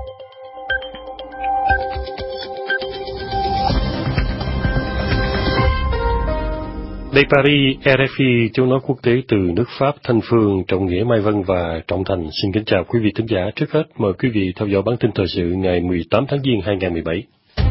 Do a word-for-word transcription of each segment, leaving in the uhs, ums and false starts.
Đây Paris, rờ ép i tiếng nói quốc tế từ nước Pháp Thanh Phương, Trọng Nghĩa Mai Vân và Trọng Thành xin kính chào quý vị thính giả. Trước hết mời quý vị theo dõi bản tin thời sự ngày mười tám tháng Giêng hai nghìn không trăm mười bảy.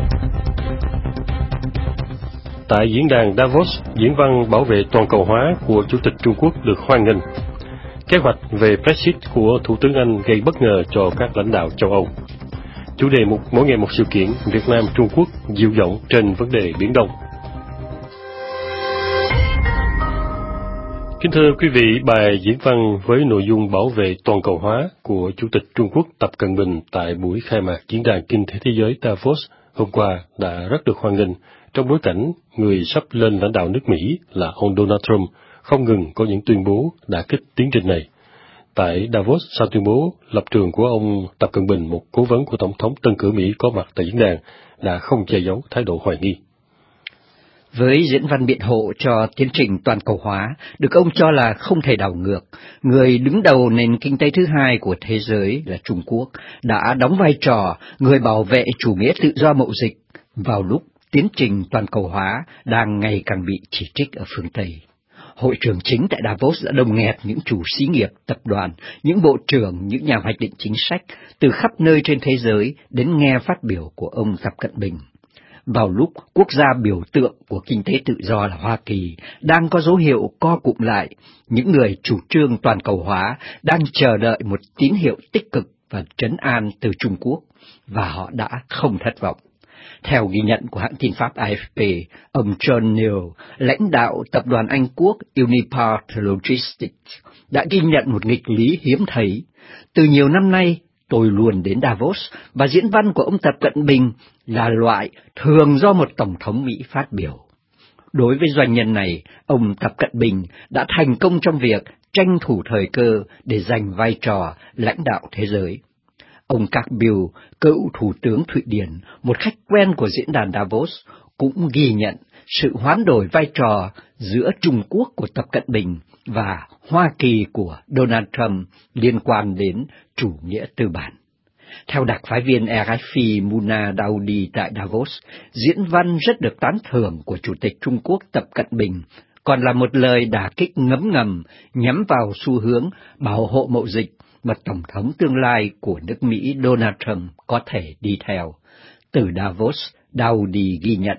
Tại diễn đàn Davos, diễn văn bảo vệ toàn cầu hóa của Chủ tịch Trung Quốc được hoan nghênh. Kế hoạch về Brexit của Thủ tướng Anh gây bất ngờ cho các lãnh đạo châu Âu. Chủ đề mục mỗi ngày một sự kiện, Việt Nam Trung Quốc dịu giọng trên vấn đề Biển Đông. Kính thưa quý vị, bài diễn văn với nội dung bảo vệ toàn cầu hóa của Chủ tịch Trung Quốc Tập Cận Bình tại buổi khai mạc Diễn đàn Kinh tế Thế giới Davos hôm qua đã rất được hoan nghênh trong bối cảnh người sắp lên lãnh đạo nước Mỹ là ông Donald Trump không ngừng có những tuyên bố đả kích tiến trình này. Tại Davos, sau tuyên bố, lập trường của ông Tập Cận Bình, một cố vấn của Tổng thống tân cử Mỹ có mặt tại diễn đàn, đã không che giấu thái độ hoài nghi. Với diễn văn biện hộ cho tiến trình toàn cầu hóa, được ông cho là không thể đảo ngược, người đứng đầu nền kinh tế thứ hai của thế giới là Trung Quốc đã đóng vai trò người bảo vệ chủ nghĩa tự do mậu dịch vào lúc tiến trình toàn cầu hóa đang ngày càng bị chỉ trích ở phương Tây. Hội trường chính tại Davos đã đông nghẹt những chủ xí nghiệp, tập đoàn, những bộ trưởng, những nhà hoạch định chính sách từ khắp nơi trên thế giới đến nghe phát biểu của ông Tập Cận Bình. Vào lúc quốc gia biểu tượng của kinh tế tự do là Hoa Kỳ đang có dấu hiệu co cụm lại, những người chủ trương toàn cầu hóa đang chờ đợi một tín hiệu tích cực và trấn an từ Trung Quốc, và họ đã không thất vọng. Theo ghi nhận của hãng tin Pháp a ép pê, ông John Neal, lãnh đạo tập đoàn Anh Quốc Unipart Logistics, đã ghi nhận một nghịch lý hiếm thấy. Từ nhiều năm nay, tôi luôn đến Davos, và diễn văn của ông Tập Cận Bình là loại thường do một tổng thống Mỹ phát biểu. Đối với doanh nhân này, ông Tập Cận Bình đã thành công trong việc tranh thủ thời cơ để giành vai trò lãnh đạo thế giới. Ông Carl Bildt, cựu thủ tướng Thụy Điển, một khách quen của diễn đàn Davos, cũng ghi nhận sự hoán đổi vai trò giữa Trung Quốc của Tập Cận Bình và Hoa Kỳ của Donald Trump liên quan đến chủ nghĩa tư bản. Theo đặc phái viên rờ ép i Muna Daudi tại Davos, diễn văn rất được tán thưởng của Chủ tịch Trung Quốc Tập Cận Bình, còn là một lời đả kích ngấm ngầm nhắm vào xu hướng bảo hộ mậu dịch mà Tổng thống tương lai của nước Mỹ Donald Trump có thể đi theo. Từ Davos, Daudi ghi nhận.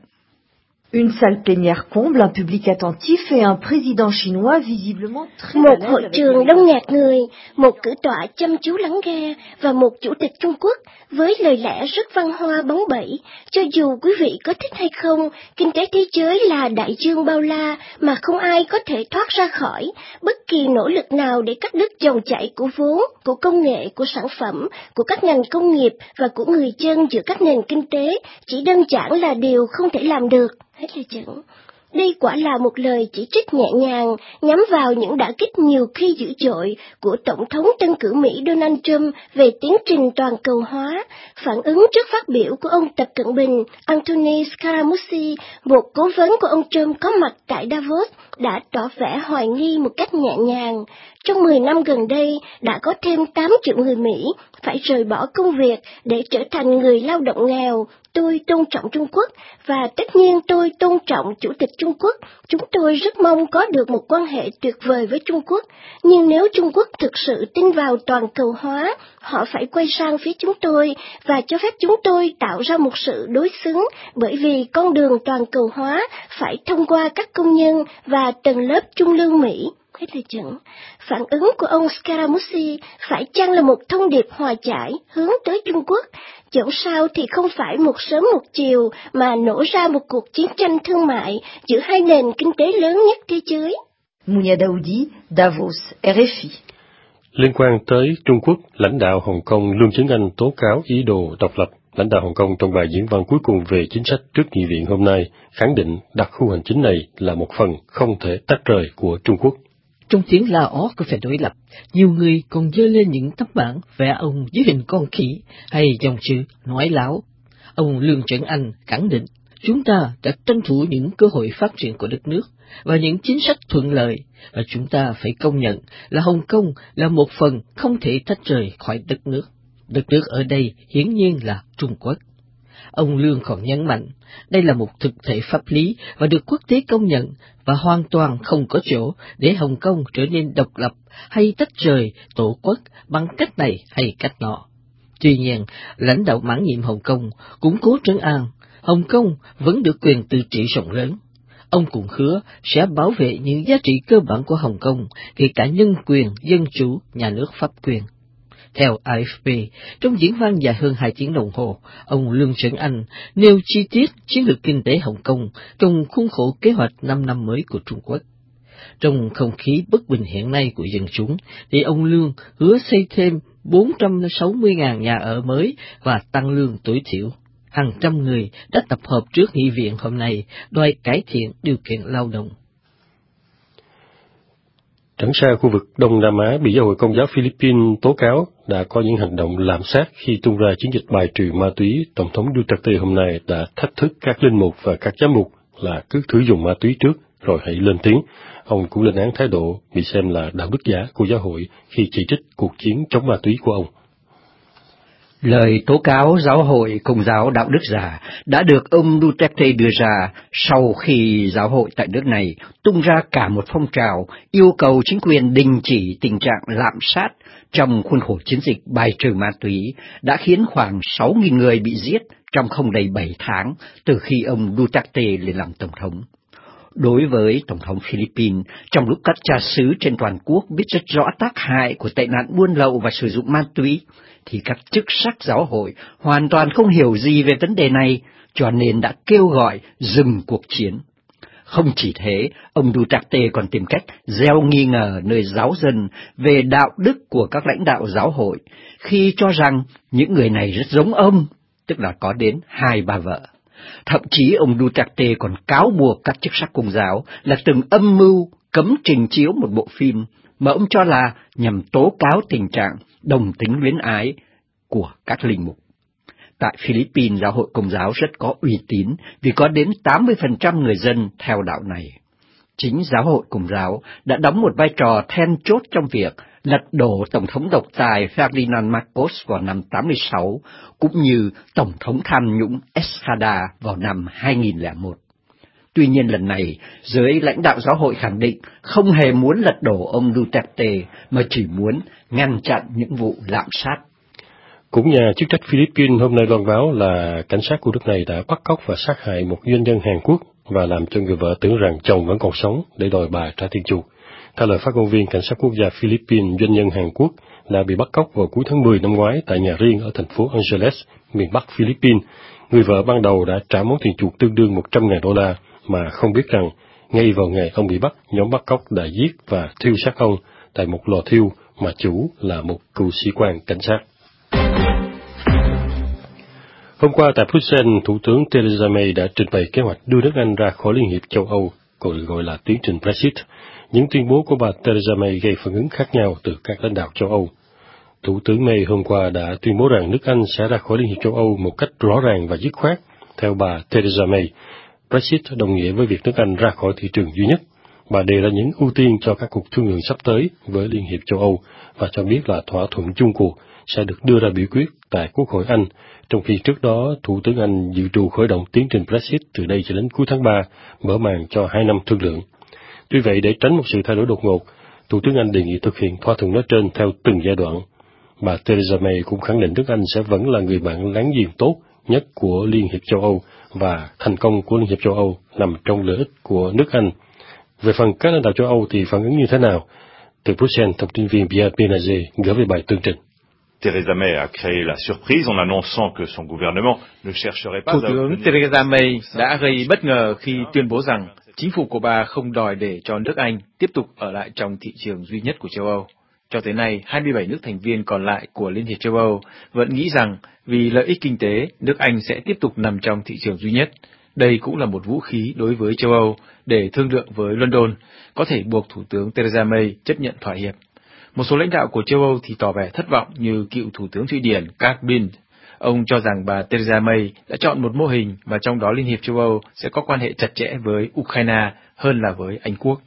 Une salle plénière comble, un public attentif et un président chinois visiblement très Một hội trường đông nghẹt người, một cử tọa chăm chú lắng nghe và một chủ tịch Trung Quốc với lời lẽ rất văn hoa bóng bẩy. Cho dù quý vị có thích hay không, kinh tế thế giới là đại dương bao la mà không ai có thể thoát ra khỏi. Bất kỳ nỗ lực nào để cắt đứt dòng chảy của vốn, của công nghệ, của sản phẩm, của các ngành công nghiệp và của người dân giữa các nền kinh tế chỉ đơn giản là điều không thể làm được. Hết lời chẩn. Đây quả là một lời chỉ trích nhẹ nhàng, nhắm vào những đả kích nhiều khi dữ dội của Tổng thống tân cử Mỹ Donald Trump về tiến trình toàn cầu hóa. Phản ứng trước phát biểu của ông Tập Cận Bình, Anthony Scaramucci, một cố vấn của ông Trump có mặt tại Davos, đã tỏ vẻ hoài nghi một cách nhẹ nhàng. Trong mười năm gần đây, đã có thêm tám triệu người Mỹ phải rời bỏ công việc để trở thành người lao động nghèo. Tôi tôn trọng Trung Quốc, và tất nhiên tôi tôn trọng Chủ tịch Trung Quốc. Chúng tôi rất mong có được một quan hệ tuyệt vời với Trung Quốc. Nhưng nếu Trung Quốc thực sự tin vào toàn cầu hóa, họ phải quay sang phía chúng tôi và cho phép chúng tôi tạo ra một sự đối xứng, bởi vì con đường toàn cầu hóa phải thông qua các công nhân và tầng lớp trung lương Mỹ. Hết lời chẩn. Phản ứng của ông Scaramucci phải chăng là một thông điệp hòa giải hướng tới Trung Quốc? Dẫu sao thì không phải một sớm một chiều mà nổ ra một cuộc chiến tranh thương mại giữa hai nền kinh tế lớn nhất thế giới. Muna Daudi, Davos, rờ ép i. Liên quan tới Trung Quốc, lãnh đạo Hồng Kông Lương Chấn Anh tố cáo ý đồ độc lập. Lãnh đạo Hồng Kông trong bài diễn văn cuối cùng về chính sách trước nghị viện hôm nay khẳng định đặc khu hành chính này là một phần không thể tách rời của Trung Quốc. Trong tiếng la ó của phe đối lập, nhiều người còn giơ lên những tấm bảng vẽ ông dưới hình con khỉ hay dòng chữ nói láo. Ông Lương Chấn Anh khẳng định chúng ta đã tranh thủ những cơ hội phát triển của đất nước và những chính sách thuận lợi, và chúng ta phải công nhận là Hồng Kông là một phần không thể tách rời khỏi đất nước. Đất nước ở đây hiển nhiên là Trung Quốc. Ông Lương còn nhấn mạnh, đây là một thực thể pháp lý và được quốc tế công nhận, và hoàn toàn không có chỗ để Hồng Kông trở nên độc lập hay tách rời tổ quốc bằng cách này hay cách nọ. Tuy nhiên, lãnh đạo mãn nhiệm Hồng Kông cũng cố trấn an, Hồng Kông vẫn được quyền tự trị rộng lớn. Ông cũng hứa sẽ bảo vệ những giá trị cơ bản của Hồng Kông, kể cả nhân quyền, dân chủ, nhà nước pháp quyền. Theo a ép pê, trong diễn văn dài hơn hai tiếng đồng hồ, ông Lương Trấn Anh nêu chi tiết chiến lược kinh tế Hồng Kông trong khuôn khổ kế hoạch năm năm mới của Trung Quốc. Trong không khí bất bình hiện nay của dân chúng, thì ông Lương hứa xây thêm bốn trăm sáu mươi nghìn nhà ở mới và tăng lương tối thiểu. Hàng trăm người đã tập hợp trước nghị viện hôm nay đòi cải thiện điều kiện lao động. Trấn xa khu vực Đông Nam Á bị Giáo hội Công giáo Philippines tố cáo đã có những hành động lạm sát khi tung ra chiến dịch bài trừ ma túy. Tổng thống Duterte hôm nay đã thách thức các linh mục và các giám mục là cứ thử dùng ma túy trước rồi hãy lên tiếng. Ông cũng lên án thái độ bị xem là đạo đức giả của giáo hội khi chỉ trích cuộc chiến chống ma túy của ông. Lời tố cáo giáo hội Công giáo đạo đức giả đã được ông Duterte đưa ra sau khi giáo hội tại nước này tung ra cả một phong trào yêu cầu chính quyền đình chỉ tình trạng lạm sát trong khuôn khổ chiến dịch bài trừ ma túy, đã khiến khoảng sáu nghìn người bị giết trong không đầy bảy tháng từ khi ông Duterte lên làm tổng thống. Đối với Tổng thống Philippines, trong lúc các cha xứ trên toàn quốc biết rất rõ tác hại của tệ nạn buôn lậu và sử dụng ma túy, thì các chức sắc giáo hội hoàn toàn không hiểu gì về vấn đề này, cho nên đã kêu gọi dừng cuộc chiến. Không chỉ thế, ông Duterte còn tìm cách gieo nghi ngờ nơi giáo dân về đạo đức của các lãnh đạo giáo hội, khi cho rằng những người này rất giống ông, tức là có đến hai ba vợ. Thậm chí ông Duterte còn cáo buộc các chức sắc Công giáo là từng âm mưu cấm trình chiếu một bộ phim mà ông cho là nhằm tố cáo tình trạng đồng tính luyến ái của các linh mục. Tại Philippines, giáo hội Công giáo rất có uy tín vì có đến tám mươi phần trăm người dân theo đạo này. Chính giáo hội Công giáo đã đóng một vai trò then chốt trong việc lật đổ Tổng thống độc tài Ferdinand Marcos vào năm tám mươi sáu, cũng như Tổng thống tham nhũng Estrada vào năm hai nghìn lẻ một. Tuy nhiên lần này, giới lãnh đạo giáo hội khẳng định không hề muốn lật đổ ông Duterte, mà chỉ muốn ngăn chặn những vụ lạm sát. Cũng nhà chức trách Philippines hôm nay loan báo là cảnh sát của nước này đã bắt cóc và sát hại một doanh nhân Hàn Quốc và làm cho người vợ tưởng rằng chồng vẫn còn sống để đòi bà trả tiền chuộc. Theo lời phát ngôn viên cảnh sát quốc gia Philippines, doanh nhân Hàn Quốc đã bị bắt cóc vào cuối tháng mười năm ngoái tại nhà riêng ở thành phố Angeles, miền Bắc Philippines. Người vợ ban đầu đã trả món tiền chuộc tương đương một trăm nghìn đô la, mà không biết rằng ngay vào ngày ông bị bắt, nhóm bắt cóc đã giết và thiêu xác ông tại một lò thiêu mà chủ là một cựu sĩ quan cảnh sát. Hôm qua tại Bruxelles, Thủ tướng Theresa May đã trình bày kế hoạch đưa nước Anh ra khỏi Liên hiệp châu Âu, còn gọi là tiến trình Brexit. Những tuyên bố của bà Theresa May gây phản ứng khác nhau từ các lãnh đạo châu Âu. Thủ tướng May hôm qua đã tuyên bố rằng nước Anh sẽ ra khỏi Liên hiệp châu Âu một cách rõ ràng và dứt khoát. Theo bà Theresa May, Brexit đồng nghĩa với việc nước Anh ra khỏi thị trường duy nhất. Bà đề ra những ưu tiên cho các cuộc thương lượng sắp tới với Liên hiệp châu Âu và cho biết là thỏa thuận chung cuộc sẽ được đưa ra biểu quyết tại Quốc hội Anh, trong khi trước đó Thủ tướng Anh dự trù khởi động tiến trình Brexit từ đây cho đến cuối tháng ba, mở màn cho hai năm thương lượng. Tuy vậy, để tránh một sự thay đổi đột ngột, Thủ tướng Anh đề nghị thực hiện thỏa thuận nói trên theo từng giai đoạn. Bà Theresa May cũng khẳng định nước Anh sẽ vẫn là người bạn láng giềng tốt nhất của Liên hiệp châu Âu và thành công của Liên hiệp châu Âu nằm trong lợi ích của nước Anh. Về phần các lãnh đạo châu Âu thì phản ứng như thế nào? Từ Bruxelles, thông tin viên Pierre Benazé gửi về bài tường trình. Theresa May a créé la surprise en annonçant que son gouvernement ne chercherait pas à... Thủ tướng Theresa May đã gây bất ngờ khi tuyên bố rằng chính phủ của bà không đòi để cho nước Anh tiếp tục ở lại trong thị trường duy nhất của châu Âu. Cho tới nay, hai mươi bảy nước thành viên còn lại của Liên hiệp châu Âu vẫn nghĩ rằng vì lợi ích kinh tế, nước Anh sẽ tiếp tục nằm trong thị trường duy nhất. Đây cũng là một vũ khí đối với châu Âu để thương lượng với London, có thể buộc Thủ tướng Theresa May chấp nhận thỏa hiệp. Một số lãnh đạo của châu Âu thì tỏ vẻ thất vọng như cựu Thủ tướng Thụy Điển Carl Bildt. Ông cho rằng bà Theresa May đã chọn một mô hình mà trong đó Liên hiệp châu Âu sẽ có quan hệ chặt chẽ với Ukraine hơn là với Anh Quốc.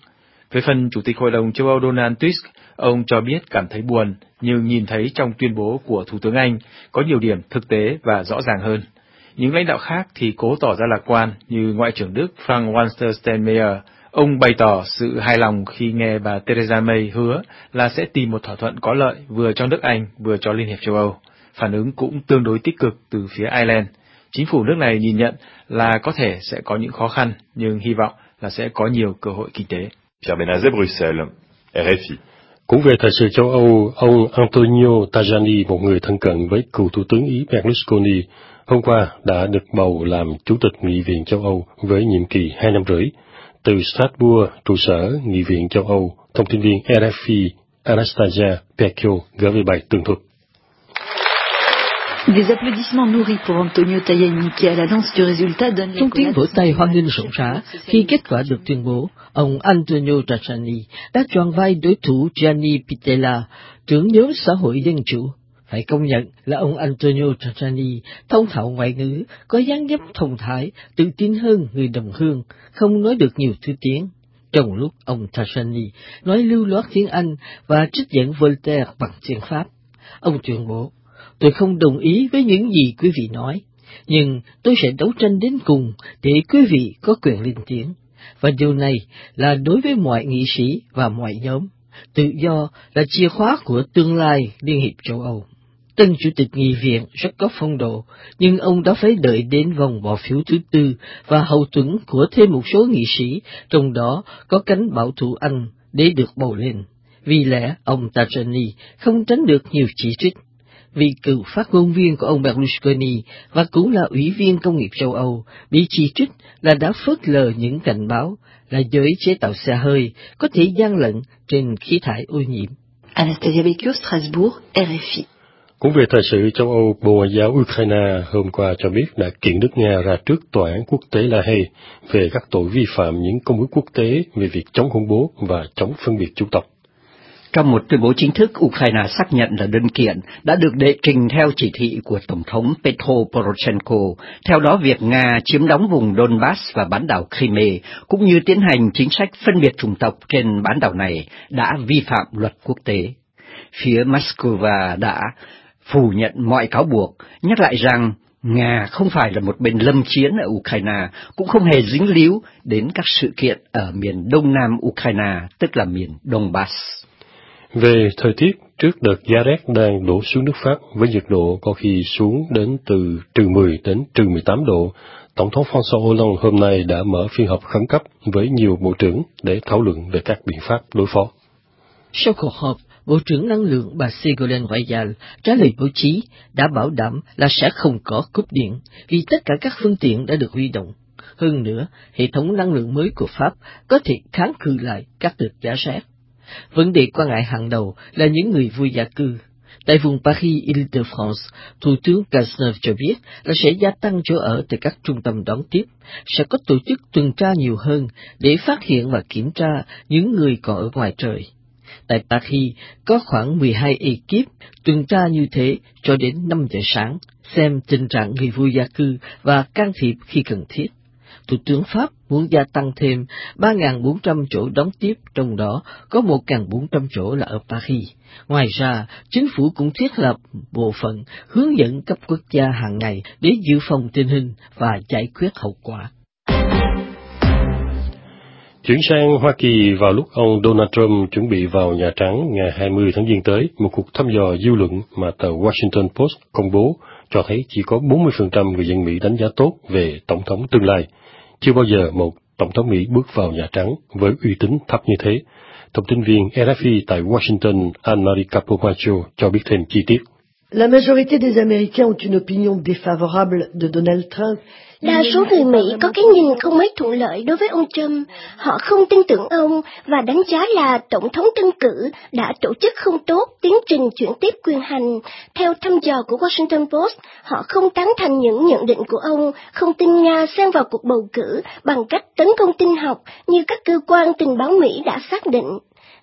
Về phần Chủ tịch Hội đồng châu Âu Donald Tusk, ông cho biết cảm thấy buồn, nhưng nhìn thấy trong tuyên bố của Thủ tướng Anh có nhiều điểm thực tế và rõ ràng hơn. Những lãnh đạo khác thì cố tỏ ra lạc quan, như Ngoại trưởng Đức Frank-Walter Steinmeier. Ông bày tỏ sự hài lòng khi nghe bà Theresa May hứa là sẽ tìm một thỏa thuận có lợi vừa cho nước Anh vừa cho Liên hiệp châu Âu. Phản ứng cũng tương đối tích cực từ phía Ireland. Chính phủ nước này nhìn nhận là có thể sẽ có những khó khăn, nhưng hy vọng là sẽ có nhiều cơ hội kinh tế. Pierre Benazet, Bruxelles, R F I. Cũng về thời sự châu Âu, ông Antonio Tajani, một người thân cận với cựu thủ tướng Ý Berlusconi, hôm qua đã được bầu làm Chủ tịch Nghị viện châu Âu với nhiệm kỳ hai năm rưỡi. Từ Strasbourg, trụ sở Nghị viện châu Âu, thông tin viên R F I Anastasia Pecchio gửi về bài tường thuật. Des applaudissements nourris pour Antonio Tajani qui à l'annonce du résultat donne. Trong tiếng vỗ tay hoan nghênh rộn rã khi kết quả được tuyên bố, ông Antonio Tajani đã chọn vai đối thủ Gianni Pittella, trưởng nhóm xã hội dân chủ. Phải công nhận là ông Antonio Tajani thông thạo ngoại ngữ, có dáng dấp thông thái, tự tin hơn người đồng hương, không nói được nhiều thứ tiếng. Trong lúc ông Tajani nói lưu loát tiếng Anh và trích dẫn Voltaire bằng tiếng Pháp, ông tuyên bố: "Tôi không đồng ý với những gì quý vị nói, nhưng tôi sẽ đấu tranh đến cùng để quý vị có quyền lên tiếng. Và điều này là đối với mọi nghị sĩ và mọi nhóm. Tự do là chìa khóa của tương lai Liên hiệp châu Âu." Tân Chủ tịch Nghị viện rất có phong độ, nhưng ông đã phải đợi đến vòng bỏ phiếu thứ tư và hậu thuẫn của thêm một số nghị sĩ, trong đó có cánh bảo thủ Anh, để được bầu lên. Vì lẽ ông Tajani không tránh được nhiều chỉ trích. Vị cựu phát ngôn viên của ông Berlusconi và cũng là ủy viên công nghiệp châu Âu bị chỉ trích là đã phớt lờ những cảnh báo là giới chế tạo xe hơi có thể gian lận trên khí thải ô nhiễm. Anastasia Pecchio, Strasbourg, R F I. Cũng về thời sự châu Âu, Bộ Ngoại giao Ukraine hôm qua cho biết đã kiện nước Nga ra trước tòa án quốc tế La Hay về các tội vi phạm những công ước quốc tế về việc chống khủng bố và chống phân biệt chủng tộc. Trong một tuyên bố chính thức, Ukraine xác nhận là đơn kiện đã được đệ trình theo chỉ thị của Tổng thống Petro Poroshenko. Theo đó, việc Nga chiếm đóng vùng Donbass và bán đảo Crimea, cũng như tiến hành chính sách phân biệt chủng tộc trên bán đảo này, đã vi phạm luật quốc tế. Phía Moscow đã phủ nhận mọi cáo buộc, nhắc lại rằng Nga không phải là một bên lâm chiến ở Ukraine, cũng không hề dính líu đến các sự kiện ở miền đông nam Ukraine, tức là miền Donbass. Về thời tiết, trước đợt giá rét đang đổ xuống nước Pháp với nhiệt độ có khi xuống đến từ trừ mười đến trừ mười tám độ, Tổng thống François Hollande hôm nay đã mở phiên họp khẩn cấp với nhiều bộ trưởng để thảo luận về các biện pháp đối phó. Sau cuộc họp, Bộ trưởng Năng lượng bà Ségolène Royal trả lời báo chí đã bảo đảm là sẽ không có cúp điện vì tất cả các phương tiện đã được huy động. Hơn nữa, hệ thống năng lượng mới của Pháp có thể kháng cự lại các đợt giá rét. Vấn đề quan ngại hàng đầu là những người vô gia cư. Tại vùng Paris-Île-de-France, Thủ tướng Cazeneuve cho biết là sẽ gia tăng chỗ ở tại các trung tâm đón tiếp, sẽ có tổ chức tuần tra nhiều hơn để phát hiện và kiểm tra những người còn ở ngoài trời. Tại Paris, có khoảng mười hai ekip tuần tra như thế cho đến năm giờ sáng, xem tình trạng người vô gia cư và can thiệp khi cần thiết. Thủ tướng Pháp muốn gia tăng thêm ba nghìn bốn trăm chỗ đón tiếp, trong đó có một nghìn bốn trăm chỗ là ở Paris. Ngoài ra, chính phủ cũng thiết lập bộ phận hướng dẫn cấp quốc gia hàng ngày để dự phòng tình hình và giải quyết hậu quả. Chuyển sang Hoa Kỳ, vào lúc ông Donald Trump chuẩn bị vào Nhà Trắng ngày hai mươi tháng Giêng tới, một cuộc thăm dò dư luận mà tờ Washington Post công bố cho thấy chỉ có bốn mươi phần trăm người dân Mỹ đánh giá tốt về Tổng thống tương lai. Chưa bao giờ một Tổng thống Mỹ bước vào Nhà Trắng với uy tín thấp như thế. Thông tin viên R F I tại Washington, Anne-Marie Capomacho cho biết thêm chi tiết. La majorité des Américains ont une opinion défavorable de Donald Trump. Đa số người Mỹ có cái nhìn không mấy thuận lợi đối với ông Trump. Họ không tin tưởng ông và đánh giá là Tổng thống tân cử đã tổ chức không tốt tiến trình chuyển tiếp quyền hành. Theo thăm dò của Washington Post, họ không tán thành những nhận định của ông, không tin Nga xen vào cuộc bầu cử bằng cách tấn công tin học như các cơ quan tình báo Mỹ đã xác định.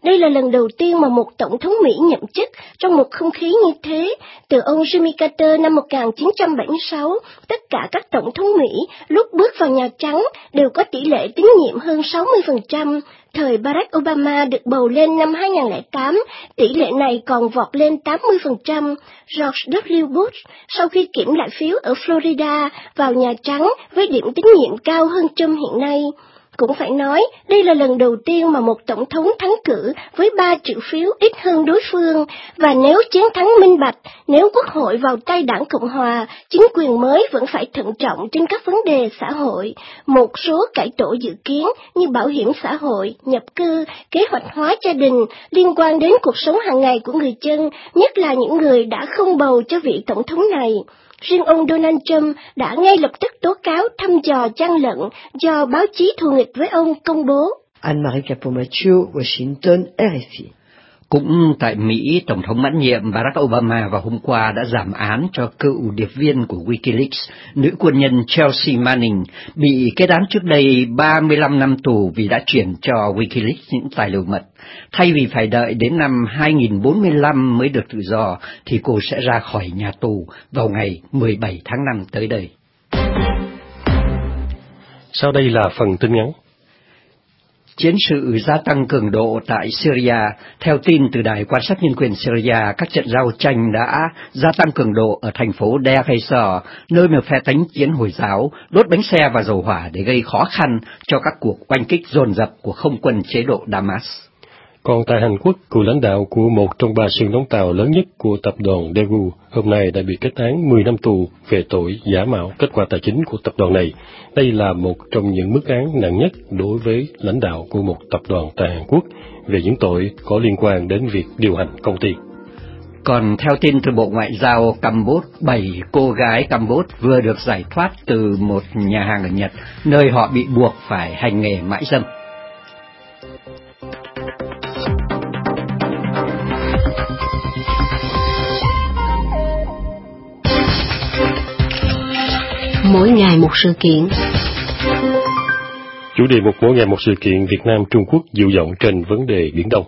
đây là lần đầu tiên mà một tổng thống Mỹ nhậm chức trong một không khí như thế. Từ ông Jimmy Carter năm một nghìn chín trăm bảy mươi sáu, tất cả các tổng thống Mỹ lúc bước vào Nhà Trắng đều có tỷ lệ tín nhiệm hơn sáu mươi phần trăm. Thời Barack Obama được bầu lên năm hai nghìn không trăm lẻ tám, tỷ lệ này còn vọt lên tám mươi phần trăm. George W. Bush, sau khi kiểm lại phiếu ở Florida, vào Nhà Trắng với điểm tín nhiệm cao hơn Trump hiện nay. Cũng phải nói, đây là lần đầu tiên mà một tổng thống thắng cử với ba triệu phiếu ít hơn đối phương, và nếu chiến thắng minh bạch, nếu Quốc hội vào tay Đảng Cộng Hòa, chính quyền mới vẫn phải thận trọng trên các vấn đề xã hội. Một số cải tổ dự kiến như bảo hiểm xã hội, nhập cư, kế hoạch hóa gia đình liên quan đến cuộc sống hàng ngày của người dân, nhất là những người đã không bầu cho vị tổng thống này. Riêng ông Donald Trump đã ngay lập tức tố cáo thăm dò gian lận do báo chí thù nghịch với ông công bố. Anne-Marie Capot-Mathieu, Washington, R F I. Cũng tại Mỹ, Tổng thống mãn nhiệm Barack Obama vào hôm qua đã giảm án cho cựu điệp viên của Wikileaks, nữ quân nhân Chelsea Manning, bị kết án trước đây ba mươi lăm năm tù vì đã chuyển cho Wikileaks những tài liệu mật. Thay vì phải đợi đến năm hai nghìn không trăm bốn mươi lăm mới được tự do, thì cô sẽ ra khỏi nhà tù vào ngày mười bảy tháng năm tới đây. Sau đây là phần tin ngắn. Chiến sự gia tăng cường độ tại Syria. Theo tin từ Đài quan sát nhân quyền Syria, các trận giao tranh đã gia tăng cường độ ở thành phố Deir ez-Zor, nơi mà phe thánh chiến Hồi giáo đốt bánh xe và dầu hỏa để gây khó khăn cho các cuộc oanh kích dồn dập của không quân chế độ Damas. Còn tại Hàn Quốc, cựu lãnh đạo của một trong ba xưởng đóng tàu lớn nhất của tập đoàn Daewoo hôm nay đã bị kết án mười năm tù về tội giả mạo kết quả tài chính của tập đoàn này. Đây là một trong những mức án nặng nhất đối với lãnh đạo của một tập đoàn tại Hàn Quốc về những tội có liên quan đến việc điều hành công ty. Còn theo tin từ Bộ Ngoại giao Campuchia, bảy cô gái Campuchia vừa được giải thoát từ một nhà hàng ở Nhật, nơi họ bị buộc phải hành nghề mại dâm. Mỗi ngày một sự kiện. Chủ đề một mỗi ngày một sự kiện Việt Nam Trung Quốc dịu giọng trên vấn đề Biển Đông.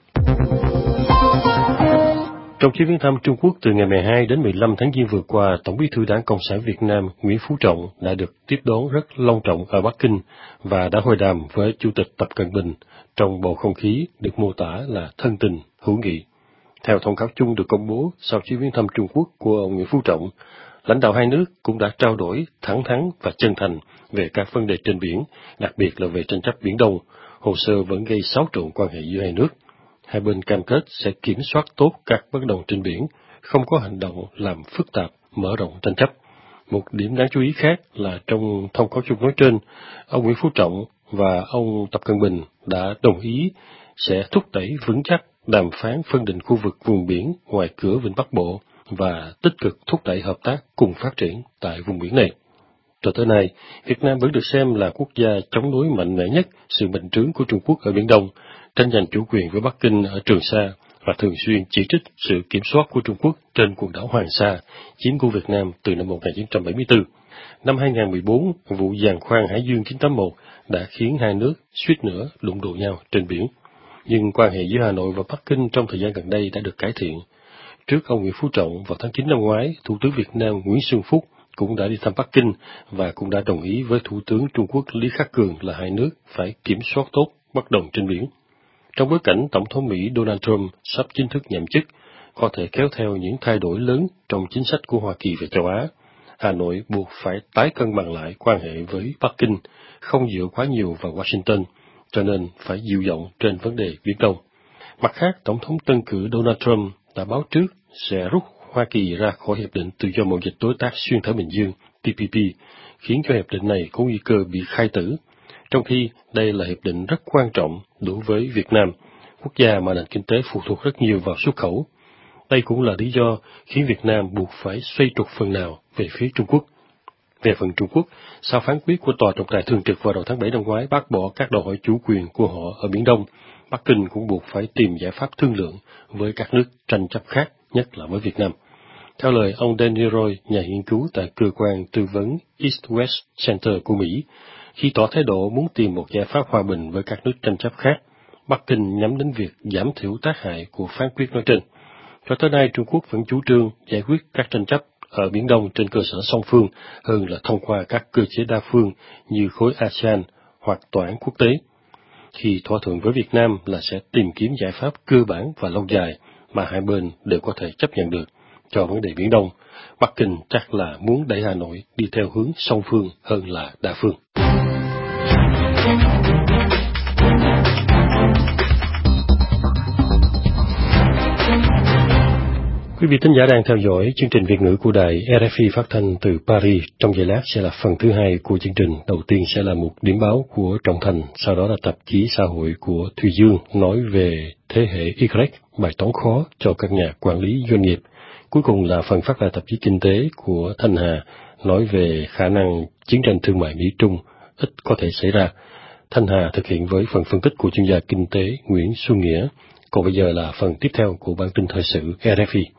Trong chuyến viếng thăm Trung Quốc từ ngày mười hai đến mười lăm tháng Giêng vừa qua, Tổng Bí thư Đảng Cộng sản Việt Nam Nguyễn Phú Trọng đã được tiếp đón rất long trọng ở Bắc Kinh và đã hội đàm với Chủ tịch Tập Cận Bình trong bầu không khí được mô tả là thân tình, hữu nghị. Theo thông cáo chung được công bố sau chuyến viếng thăm Trung Quốc của ông Nguyễn Phú Trọng, lãnh đạo hai nước cũng đã trao đổi thẳng thắn và chân thành về các vấn đề trên biển, đặc biệt là về tranh chấp Biển Đông. Hồ sơ vẫn gây xáo trộn quan hệ giữa hai nước. Hai bên cam kết sẽ kiểm soát tốt các bất đồng trên biển, không có hành động làm phức tạp, mở rộng tranh chấp. Một điểm đáng chú ý khác là trong thông cáo chung nói trên, ông Nguyễn Phú Trọng và ông Tập Cận Bình đã đồng ý sẽ thúc đẩy vững chắc đàm phán phân định khu vực vùng biển ngoài cửa Vịnh Bắc Bộ và tích cực thúc đẩy hợp tác cùng phát triển tại vùng biển này. Cho tới nay, Việt Nam vẫn được xem là quốc gia chống đối mạnh mẽ nhất sự bành trướng của Trung Quốc ở Biển Đông, tranh giành chủ quyền với Bắc Kinh ở Trường Sa và thường xuyên chỉ trích sự kiểm soát của Trung Quốc trên quần đảo Hoàng Sa, chiếm của Việt Nam từ năm một nghìn chín trăm bảy mươi tư. Năm hai nghìn không trăm mười bốn, vụ giàn khoan Hải Dương chín tám mốt đã khiến hai nước suýt nữa đụng độ nhau trên biển. Nhưng quan hệ giữa Hà Nội và Bắc Kinh trong thời gian gần đây đã được cải thiện. Trước ông Nguyễn Phú Trọng vào tháng chín năm ngoái, Thủ tướng Việt Nam Nguyễn Xuân Phúc cũng đã đi thăm Bắc Kinh và cũng đã đồng ý với Thủ tướng Trung Quốc Lý Khắc Cường là hai nước phải kiểm soát tốt bất đồng trên biển. Trong bối cảnh Tổng thống Mỹ Donald Trump sắp chính thức nhậm chức, có thể kéo theo những thay đổi lớn trong chính sách của Hoa Kỳ về châu Á, Hà Nội buộc phải tái cân bằng lại quan hệ với Bắc Kinh, không dựa quá nhiều vào Washington, cho nên phải dịu giọng trên vấn đề Biển Đông. Mặt khác, Tổng thống tân cử Donald Trump đã báo trước sẽ rút Hoa Kỳ ra khỏi Hiệp định Tự do Mậu dịch Đối tác Xuyên Thái Bình Dương T P P, khiến cho hiệp định này có nguy cơ bị khai tử, trong khi đây là hiệp định rất quan trọng đối với Việt Nam, quốc gia mà nền kinh tế phụ thuộc rất nhiều vào xuất khẩu. Đây cũng là lý do khiến Việt Nam buộc phải xoay trục phần nào về phía Trung Quốc. Về phần Trung Quốc, sau phán quyết của Tòa trọng tài thường trực vào đầu tháng bảy năm ngoái bác bỏ các đòi hỏi chủ quyền của họ ở Biển Đông, Bắc Kinh cũng buộc phải tìm giải pháp thương lượng với các nước tranh chấp khác, nhất là với Việt Nam. Theo lời ông Danny Roy, nhà nghiên cứu tại cơ quan tư vấn East West Center của Mỹ, khi tỏ thái độ muốn tìm một giải pháp hòa bình với các nước tranh chấp khác, Bắc Kinh nhắm đến việc giảm thiểu tác hại của phán quyết nói trên. Cho tới nay, Trung Quốc vẫn chủ trương giải quyết các tranh chấp ở Biển Đông trên cơ sở song phương hơn là thông qua các cơ chế đa phương như khối a sê an hoặc tòa án quốc tế. Khi thỏa thuận với Việt Nam là sẽ tìm kiếm giải pháp cơ bản và lâu dài mà hai bên đều có thể chấp nhận được cho vấn đề Biển Đông, Bắc Kinh chắc là muốn đẩy Hà Nội đi theo hướng song phương hơn là đa phương. Quý vị thính giả đang theo dõi chương trình Việt ngữ của đài rờ ép i phát thanh từ Paris. Trong giây lát sẽ là phần thứ hai của chương trình. Đầu tiên sẽ là một điểm báo của Trọng Thành, sau đó là tạp chí xã hội của Thùy Dương nói về thế hệ Y, bài toán khó cho các nhà quản lý doanh nghiệp. Cuối cùng là phần phát lại tạp chí Kinh tế của Thanh Hà nói về khả năng chiến tranh thương mại Mỹ-Trung ít có thể xảy ra. Thanh Hà thực hiện với phần phân tích của chuyên gia kinh tế Nguyễn Xuân Nghĩa. Còn bây giờ là phần tiếp theo của bản tin thời sự rờ ép i.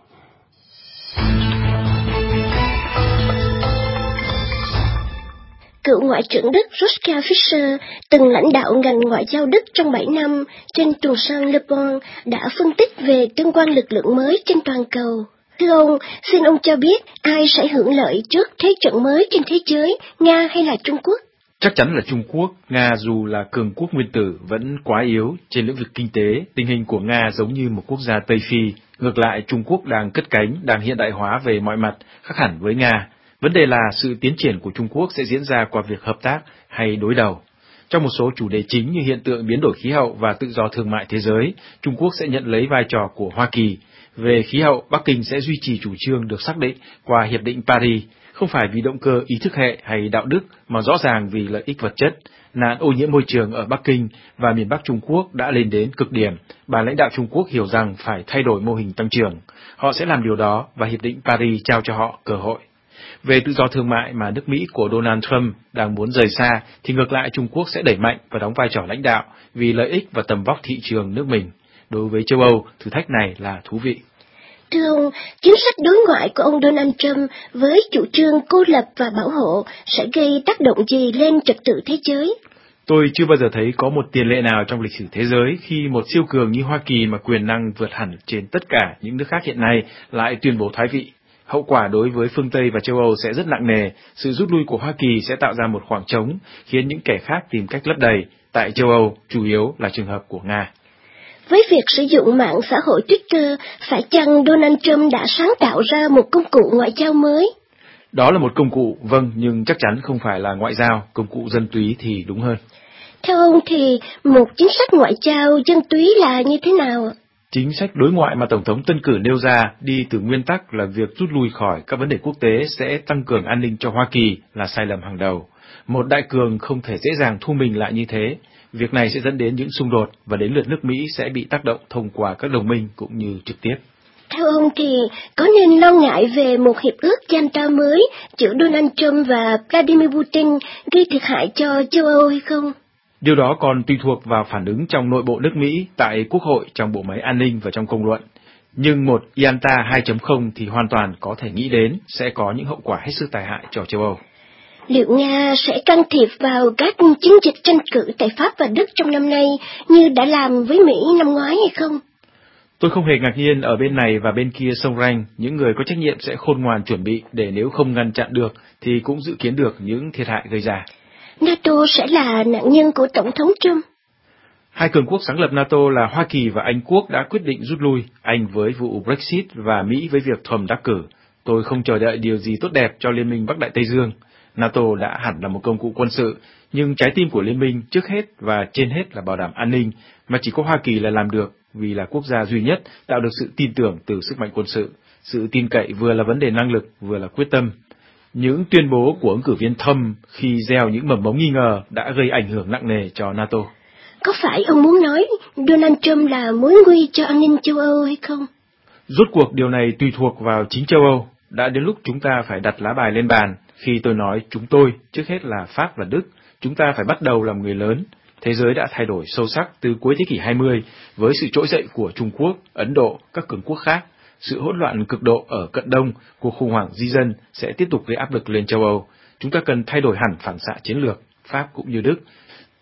Cựu Ngoại trưởng Đức Joschka Fischer, từng lãnh đạo ngành ngoại giao Đức trong bảy năm, trên tuần san Le Bon đã phân tích về tương quan lực lượng mới trên toàn cầu. Thưa ông, xin ông cho biết ai sẽ hưởng lợi trước thế trận mới trên thế giới, Nga hay là Trung Quốc? Chắc chắn là Trung Quốc. Nga dù là cường quốc nguyên tử vẫn quá yếu trên lĩnh vực kinh tế. Tình hình của Nga giống như một quốc gia Tây Phi. Ngược lại, Trung Quốc đang cất cánh, đang hiện đại hóa về mọi mặt, khác hẳn với Nga. Vấn đề là sự tiến triển của Trung Quốc sẽ diễn ra qua việc hợp tác hay đối đầu. Trong một số chủ đề chính như hiện tượng biến đổi khí hậu và tự do thương mại thế giới, Trung Quốc sẽ nhận lấy vai trò của Hoa Kỳ. Về khí hậu, Bắc Kinh sẽ duy trì chủ trương được xác định qua Hiệp định Paris, không phải vì động cơ ý thức hệ hay đạo đức mà rõ ràng vì lợi ích vật chất. Nạn ô nhiễm môi trường ở Bắc Kinh và miền Bắc Trung Quốc đã lên đến cực điểm. Bà lãnh đạo Trung Quốc hiểu rằng phải thay đổi mô hình tăng trưởng. Họ sẽ làm điều đó và Hiệp định Paris trao cho họ cơ hội. Về tự do thương mại mà nước Mỹ của Donald Trump đang muốn rời xa, thì ngược lại Trung Quốc sẽ đẩy mạnh và đóng vai trò lãnh đạo vì lợi ích và tầm vóc thị trường nước mình. Đối với châu Âu, thử thách này là thú vị. Thưa ông, chính sách đối ngoại của ông Donald Trump với chủ trương cô lập và bảo hộ sẽ gây tác động gì lên trật tự thế giới? Tôi chưa bao giờ thấy có một tiền lệ nào trong lịch sử thế giới khi một siêu cường như Hoa Kỳ mà quyền năng vượt hẳn trên tất cả những nước khác hiện nay lại tuyên bố thoái vị. Hậu quả đối với phương Tây và châu Âu sẽ rất nặng nề. Sự rút lui của Hoa Kỳ sẽ tạo ra một khoảng trống, khiến những kẻ khác tìm cách lấp đầy. Tại châu Âu, chủ yếu là trường hợp của Nga. Với việc sử dụng mạng xã hội Twitter, phải chăng Donald Trump đã sáng tạo ra một công cụ ngoại giao mới? Đó là một công cụ, vâng, nhưng chắc chắn không phải là ngoại giao, công cụ dân túy thì đúng hơn. Theo ông thì một chính sách ngoại giao dân túy là như thế nào ạ? Chính sách đối ngoại mà Tổng thống tân cử nêu ra đi từ nguyên tắc là việc rút lui khỏi các vấn đề quốc tế sẽ tăng cường an ninh cho Hoa Kỳ là sai lầm hàng đầu. Một đại cường không thể dễ dàng thu mình lại như thế. Việc này sẽ dẫn đến những xung đột và đến lượt nước Mỹ sẽ bị tác động thông qua các đồng minh cũng như trực tiếp. Theo ông thì có nên lo ngại về một hiệp ước Yalta mới giữa Donald Trump và Vladimir Putin gây thiệt hại cho châu Âu hay không? Điều đó còn tùy thuộc vào phản ứng trong nội bộ nước Mỹ, tại Quốc hội, trong bộ máy an ninh và trong công luận. Nhưng một Yalta hai chấm không thì hoàn toàn có thể nghĩ đến sẽ có những hậu quả hết sức tai hại cho châu Âu. Liệu Nga sẽ can thiệp vào các chiến dịch tranh cử tại Pháp và Đức trong năm nay như đã làm với Mỹ năm ngoái hay không? Tôi không hề ngạc nhiên ở bên này và bên kia sông Ranh, những người có trách nhiệm sẽ khôn ngoan chuẩn bị để nếu không ngăn chặn được thì cũng dự kiến được những thiệt hại gây ra. NATO sẽ là nạn nhân của Tổng thống Trump. Hai cường quốc sáng lập NATO là Hoa Kỳ và Anh Quốc đã quyết định rút lui, Anh với vụ Brexit và Mỹ với việc Trump đắc cử. Tôi không chờ đợi điều gì tốt đẹp cho Liên minh Bắc Đại Tây Dương. NATO đã hẳn là một công cụ quân sự, nhưng trái tim của Liên minh trước hết và trên hết là bảo đảm an ninh, mà chỉ có Hoa Kỳ là làm được vì là quốc gia duy nhất tạo được sự tin tưởng từ sức mạnh quân sự. Sự tin cậy vừa là vấn đề năng lực, vừa là quyết tâm. Những tuyên bố của ứng cử viên Trump khi gieo những mầm mống nghi ngờ đã gây ảnh hưởng nặng nề cho NATO. Có phải ông muốn nói Donald Trump là mối nguy cho an ninh châu Âu hay không? Rốt cuộc điều này tùy thuộc vào chính châu Âu. Đã đến lúc chúng ta phải đặt lá bài lên bàn. Khi tôi nói chúng tôi, trước hết là Pháp và Đức, chúng ta phải bắt đầu làm người lớn. Thế giới đã thay đổi sâu sắc từ cuối thế kỷ hai mươi với sự trỗi dậy của Trung Quốc, Ấn Độ, các cường quốc khác. Sự hỗn loạn cực độ ở Cận Đông, cuộc khủng hoảng di dân sẽ tiếp tục gây áp lực lên châu Âu. Chúng ta cần thay đổi hẳn phản xạ chiến lược, Pháp cũng như Đức.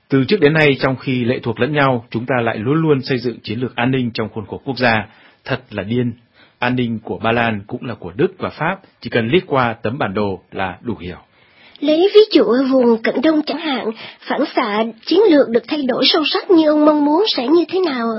Từ trước đến nay, trong khi lệ thuộc lẫn nhau, chúng ta lại luôn luôn xây dựng chiến lược an ninh trong khuôn khổ quốc gia. Thật là điên. An ninh của Ba Lan cũng là của Đức và Pháp, chỉ cần liếc qua tấm bản đồ là đủ hiểu. Lấy ví dụ ở vùng Cận Đông chẳng hạn, phản xạ chiến lược được thay đổi sâu sắc như ông mong muốn sẽ như thế nào?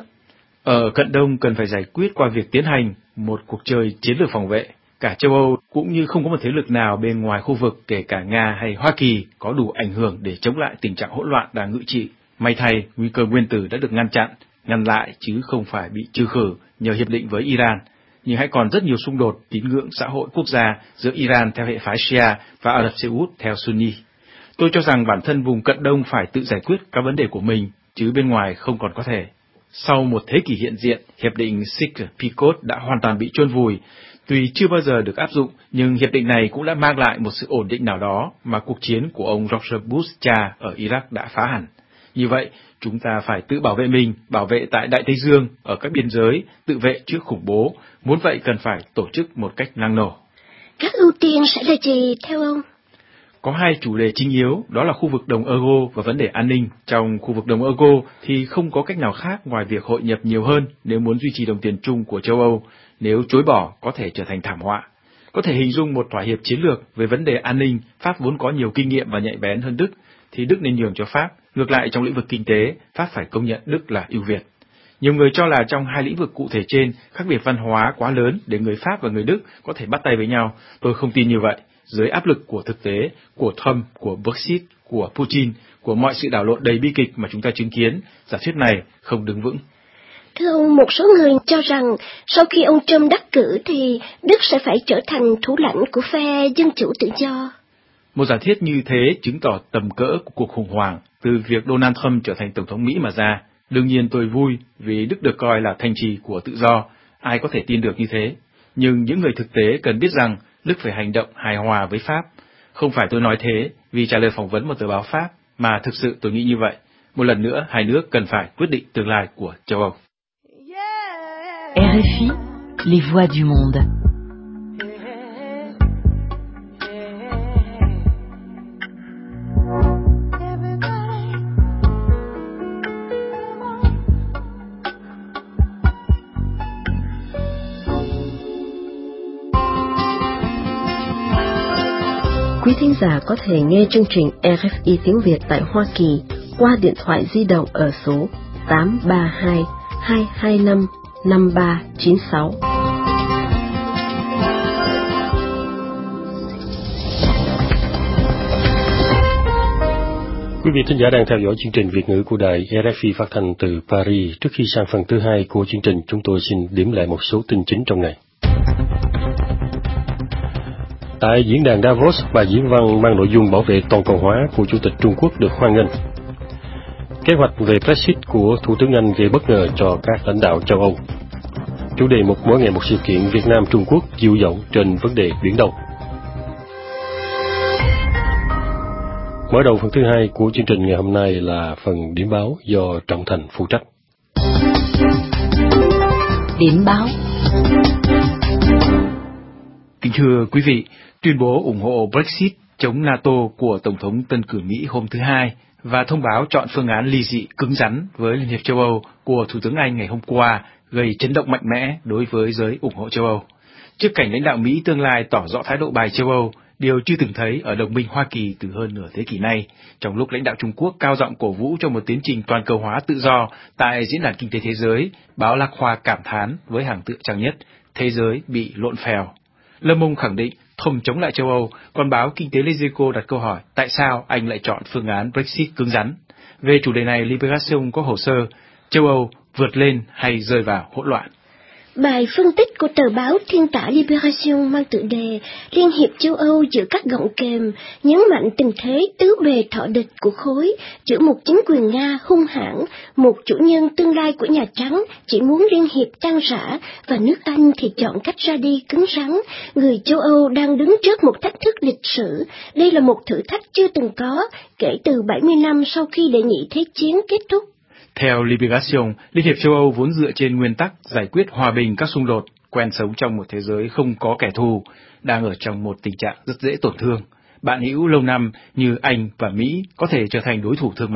Ở Cận Đông cần phải giải quyết qua việc tiến hành một cuộc chơi chiến lược phòng vệ. Cả châu Âu cũng như không có một thế lực nào bên ngoài khu vực, kể cả Nga hay Hoa Kỳ, có đủ ảnh hưởng để chống lại tình trạng hỗn loạn đang ngự trị. May thay, nguy cơ nguyên tử đã được ngăn chặn, ngăn lại chứ không phải bị trừ khử nhờ hiệp định với Iran. Nhưng hãy còn rất nhiều xung đột tín ngưỡng xã hội quốc gia giữa Iran theo hệ phái Shia và Ả Rập Xê Út theo Sunni. Tôi cho rằng bản thân vùng Cận Đông phải tự giải quyết các vấn đề của mình, chứ bên ngoài không còn có thể. Sau một thế kỷ hiện diện, hiệp định Sykes-Picot đã hoàn toàn bị chôn vùi. Tuy chưa bao giờ được áp dụng, nhưng hiệp định này cũng đã mang lại một sự ổn định nào đó mà cuộc chiến của ông George Bush cha ở Iraq đã phá hẳn. Như vậy, chúng ta phải tự bảo vệ mình, bảo vệ tại Đại Tây Dương, ở các biên giới, tự vệ trước khủng bố. Muốn vậy cần phải tổ chức một cách năng nổ. Các ưu tiên sẽ là gì theo ông? Có hai chủ đề chính yếu, đó là khu vực đồng euro và vấn đề an ninh. Trong khu vực đồng euro thì không có cách nào khác ngoài việc hội nhập nhiều hơn nếu muốn duy trì đồng tiền chung của châu Âu. Nếu chối bỏ có thể trở thành thảm họa. Có thể hình dung một thỏa hiệp chiến lược về vấn đề an ninh, Pháp vốn có nhiều kinh nghiệm và nhạy bén hơn Đức, thì Đức nên nhường cho Pháp. Ngược lại, trong lĩnh vực kinh tế, Pháp phải công nhận Đức là ưu việt. Nhiều người cho là trong hai lĩnh vực cụ thể trên, khác biệt văn hóa quá lớn để người Pháp và người Đức có thể bắt tay với nhau. Tôi không tin như vậy. Dưới áp lực của thực tế, của Trump, của Brexit, của Putin, của mọi sự đảo lộn đầy bi kịch mà chúng ta chứng kiến, giả thuyết này không đứng vững. Thưa ông, một số người cho rằng sau khi ông Trump đắc cử thì Đức sẽ phải trở thành thủ lãnh của phe dân chủ tự do. Một giả thiết như thế chứng tỏ tầm cỡ của cuộc khủng hoảng từ việc Donald Trump trở thành Tổng thống Mỹ mà ra. Đương nhiên tôi vui vì Đức được coi là thành trì của tự do, ai có thể tin được như thế. Nhưng những người thực tế cần biết rằng Đức phải hành động hài hòa với Pháp. Không phải tôi nói thế vì trả lời phỏng vấn một tờ báo Pháp, mà thực sự tôi nghĩ như vậy. Một lần nữa, hai nước cần phải quyết định tương lai của châu Âu. R F I, les voix du monde. Quý thính giả có thể nghe chương trình R F I tiếng Việt tại Hoa Kỳ qua điện thoại di động ở số tám ba hai, hai hai năm, năm ba chín sáu. Quý vị thính giả đang theo dõi chương trình Việt ngữ của đài R F I phát thanh từ Paris. Trước khi sang phần thứ hai của chương trình, chúng tôi xin điểm lại một số tin chính trong ngày. Tại diễn đàn Davos, bài diễn văn mang nội dung bảo vệ toàn cầu hóa của Chủ tịch Trung Quốc được hoan nghênh. Kế hoạch về Brexit của Thủ tướng Anh gây bất ngờ cho các lãnh đạo châu Âu. Chủ đề một mỗi ngày một sự kiện Việt Nam Trung Quốc dịu giọng trên vấn đề Biển Đông. Mở đầu phần thứ hai của chương trình ngày hôm nay là phần điểm báo do Trọng Thành phụ trách. Điểm báo. Kính thưa quý vị, tuyên bố ủng hộ Brexit chống NATO của Tổng thống tân cử Mỹ hôm thứ Hai và thông báo chọn phương án ly dị cứng rắn với Liên hiệp châu Âu của Thủ tướng Anh ngày hôm qua gây chấn động mạnh mẽ đối với giới ủng hộ châu Âu. Trước cảnh lãnh đạo Mỹ tương lai tỏ rõ thái độ bài châu Âu, điều chưa từng thấy ở đồng minh Hoa Kỳ từ hơn nửa thế kỷ nay, trong lúc lãnh đạo Trung Quốc cao giọng cổ vũ cho một tiến trình toàn cầu hóa tự do tại Diễn đàn Kinh tế Thế giới, báo Lạc Hoa cảm thán với hàng tựa trang nhất, thế giới bị lộn phèo. Lâm Mông khẳng định không chống lại châu Âu, còn báo Kinh tế Lezico đặt câu hỏi tại sao Anh lại chọn phương án Brexit cứng rắn. Về chủ đề này, Libération có hồ sơ châu Âu vượt lên hay rơi vào hỗn loạn. Bài phân tích của tờ báo Thiên tả Libération mang tựa đề Liên hiệp châu Âu giữa các gọng kềm, nhấn mạnh tình thế tứ bề thọ địch của khối giữa một chính quyền Nga hung hãn, một chủ nhân tương lai của Nhà Trắng chỉ muốn Liên hiệp tan rã, và nước Anh thì chọn cách ra đi cứng rắn. Người châu Âu đang đứng trước một thách thức lịch sử. Đây là một thử thách chưa từng có kể từ bảy mươi năm sau khi Đệ nhị Thế chiến kết thúc. Theo Libération, Liên hiệp châu Âu vốn dựa trên nguyên tắc giải quyết hòa bình các xung đột, quen sống trong một thế giới không có kẻ thù, đang ở trong một tình trạng rất dễ tổn thương. Bạn hữu lâu năm như Anh và Mỹ có thể trở thành đối thủ thương mại,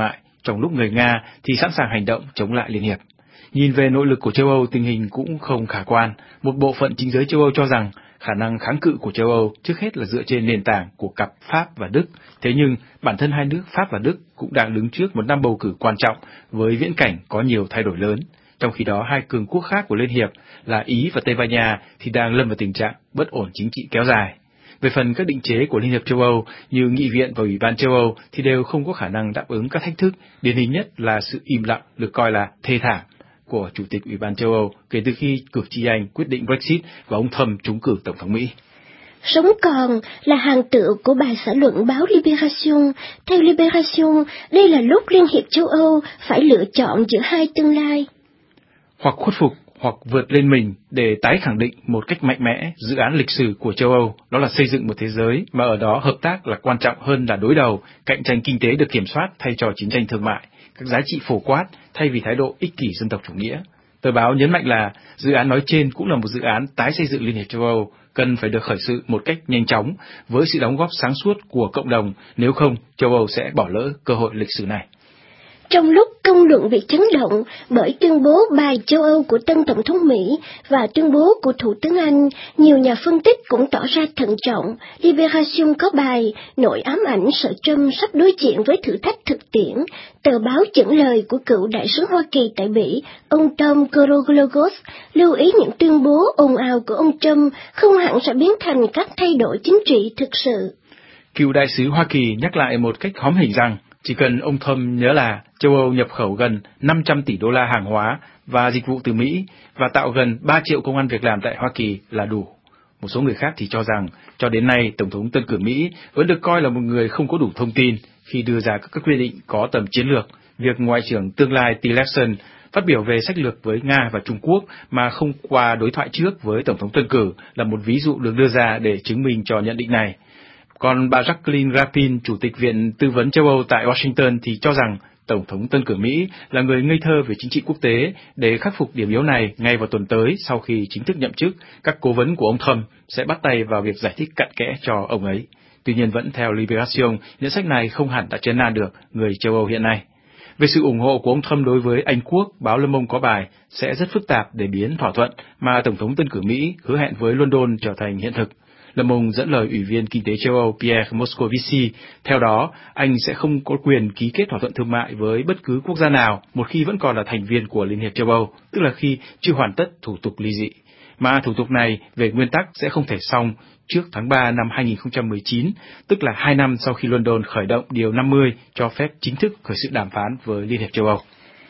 trong lúc người Nga thì sẵn sàng hành động chống lại Liên hiệp. Nhìn về nội lực của châu Âu, tình hình cũng không khả quan. Một bộ phận chính giới châu Âu cho rằng khả năng kháng cự của châu Âu trước hết là dựa trên nền tảng của cặp Pháp và Đức. Thế nhưng bản thân hai nước Pháp và Đức cũng đang đứng trước một năm bầu cử quan trọng với viễn cảnh có nhiều thay đổi lớn. Trong khi đó, hai cường quốc khác của Liên hiệp là Ý và Tây Ban Nha thì đang lâm vào tình trạng bất ổn chính trị kéo dài. Về phần các định chế của Liên hiệp châu Âu như Nghị viện và Ủy ban châu Âu thì đều không có khả năng đáp ứng các thách thức, điển hình nhất là sự im lặng được coi là thê thảm của Chủ tịch Ủy ban châu Âu kể từ khi cử tri Anh quyết định Brexit và ông Trump trúng cử Tổng thống Mỹ. Sống còn là hàng tựa của bài xã luận báo Libération. Theo Libération, đây là lúc Liên hiệp châu Âu phải lựa chọn giữa hai tương lai. Hoặc khuất phục hoặc vượt lên mình để tái khẳng định một cách mạnh mẽ dự án lịch sử của châu Âu, đó là xây dựng một thế giới mà ở đó hợp tác là quan trọng hơn là đối đầu, cạnh tranh kinh tế được kiểm soát thay cho chiến tranh thương mại, các giá trị phổ quát thay vì thái độ ích kỷ dân tộc chủ nghĩa. Tờ báo nhấn mạnh là dự án nói trên cũng là một dự án tái xây dựng Liên hiệp châu Âu, cần phải được khởi sự một cách nhanh chóng với sự đóng góp sáng suốt của cộng đồng, nếu không châu Âu sẽ bỏ lỡ cơ hội lịch sử này. Trong lúc công luận bị chấn động bởi tuyên bố bài châu Âu của tân Tổng thống Mỹ và tuyên bố của Thủ tướng Anh, nhiều nhà phân tích cũng tỏ ra thận trọng. Libération có bài nỗi ám ảnh sợ Trump sắp đối diện với thử thách thực tiễn. Tờ báo dẫn lời của cựu đại sứ Hoa Kỳ tại Bỉ, ông Tom Koroglogos, lưu ý những tuyên bố ồn ào của ông Trump không hẳn sẽ biến thành các thay đổi chính trị thực sự. Cựu đại sứ Hoa Kỳ nhắc lại một cách hóm hình rằng chỉ cần ông Trump nhớ là châu Âu nhập khẩu gần năm trăm tỷ đô la hàng hóa và dịch vụ từ Mỹ và tạo gần ba triệu công ăn việc làm tại Hoa Kỳ là đủ. Một số người khác thì cho rằng cho đến nay Tổng thống tân cử Mỹ vẫn được coi là một người không có đủ thông tin khi đưa ra các quyết định có tầm chiến lược. Việc Ngoại trưởng tương lai Tillerson phát biểu về sách lược với Nga và Trung Quốc mà không qua đối thoại trước với Tổng thống tân cử là một ví dụ được đưa ra để chứng minh cho nhận định này. Còn bà Jacqueline Rapin, Chủ tịch Viện Tư vấn châu Âu tại Washington thì cho rằng Tổng thống tân cử Mỹ là người ngây thơ về chính trị quốc tế. Để khắc phục điểm yếu này, ngay vào tuần tới sau khi chính thức nhậm chức, các cố vấn của ông Trump sẽ bắt tay vào việc giải thích cặn kẽ cho ông ấy. Tuy nhiên vẫn theo Libération, nhận sách này không hẳn đã trấn an được người châu Âu hiện nay. Về sự ủng hộ của ông Trump đối với Anh Quốc, báo Le Monde có bài sẽ rất phức tạp để biến thỏa thuận mà Tổng thống tân cử Mỹ hứa hẹn với London trở thành hiện thực. Le Monde dẫn lời Ủy viên Kinh tế châu Âu Pierre Moscovici, theo đó, Anh sẽ không có quyền ký kết thỏa thuận thương mại với bất cứ quốc gia nào một khi vẫn còn là thành viên của Liên hiệp châu Âu, tức là khi chưa hoàn tất thủ tục ly dị. Mà thủ tục này về nguyên tắc sẽ không thể xong trước tháng ba năm hai nghìn không trăm mười chín, tức là hai năm sau khi London khởi động Điều năm mươi cho phép chính thức khởi sự đàm phán với Liên hiệp châu Âu.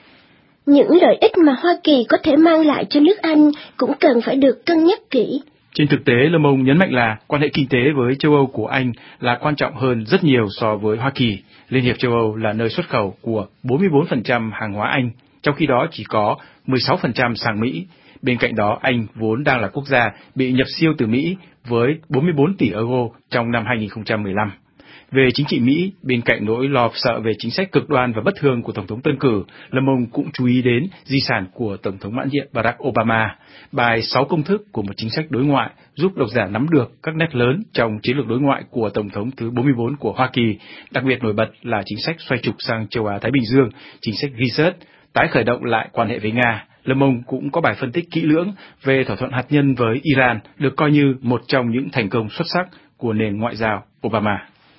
Những lợi ích mà Hoa Kỳ có thể mang lại cho nước Anh cũng cần phải được cân nhắc kỹ. Trên thực tế, Le Monde nhấn mạnh là quan hệ kinh tế với châu Âu của Anh là quan trọng hơn rất nhiều so với Hoa Kỳ. Liên hiệp châu Âu là nơi xuất khẩu của bốn mươi bốn phần trăm hàng hóa Anh, trong khi đó chỉ có mười sáu phần trăm sang Mỹ. Bên cạnh đó, Anh vốn đang là quốc gia bị nhập siêu từ Mỹ với bốn mươi bốn tỷ euro trong năm hai nghìn không trăm mười lăm. Về chính trị Mỹ, bên cạnh nỗi lo sợ về chính sách cực đoan và bất thường của Tổng thống tân cử, Le Monde cũng chú ý đến di sản của Tổng thống mãn nhiệm Barack Obama. Bài sáu công thức của một chính sách đối ngoại giúp độc giả nắm được các nét lớn trong chiến lược đối ngoại của Tổng thống thứ bốn mươi bốn của Hoa Kỳ, đặc biệt nổi bật là chính sách xoay trục sang châu Á-Thái Bình Dương, chính sách Reset, tái khởi động lại quan hệ với Nga. Le Monde cũng có bài phân tích kỹ lưỡng về thỏa thuận hạt nhân với Iran, được coi như một trong những thành công xuất sắc của nền ngoại giao Obama.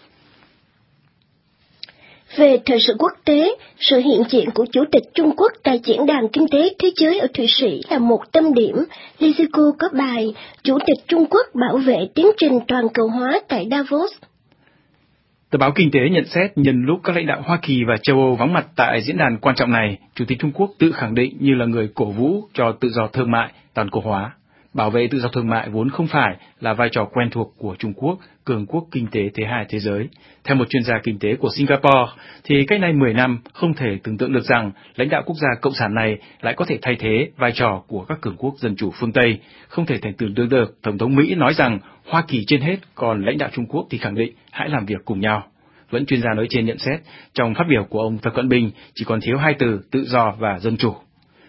Về thời sự quốc tế, sự hiện diện của Chủ tịch Trung Quốc tại Diễn đàn Kinh tế Thế giới ở Thụy Sĩ là một tâm điểm. Lysico có bài Chủ tịch Trung Quốc bảo vệ tiến trình toàn cầu hóa tại Davos. Tờ báo Kinh tế nhận xét nhân lúc các lãnh đạo Hoa Kỳ và châu Âu vắng mặt tại diễn đàn quan trọng này, Chủ tịch Trung Quốc tự khẳng định như là người cổ vũ cho tự do thương mại, toàn cầu hóa. Bảo vệ tự do thương mại vốn không phải là vai trò quen thuộc của Trung Quốc, cường quốc kinh tế thứ hai thế giới. Theo một chuyên gia kinh tế của Singapore, thì cách nay mười năm không thể tưởng tượng được rằng lãnh đạo quốc gia cộng sản này lại có thể thay thế vai trò của các cường quốc dân chủ phương Tây. Không thể thành tưởng tượng được Tổng thống Mỹ nói rằng Hoa Kỳ trên hết, còn lãnh đạo Trung Quốc thì khẳng định hãy làm việc cùng nhau. Vẫn chuyên gia nói trên nhận xét, trong phát biểu của ông Tập Cận Bình chỉ còn thiếu hai từ tự do và dân chủ.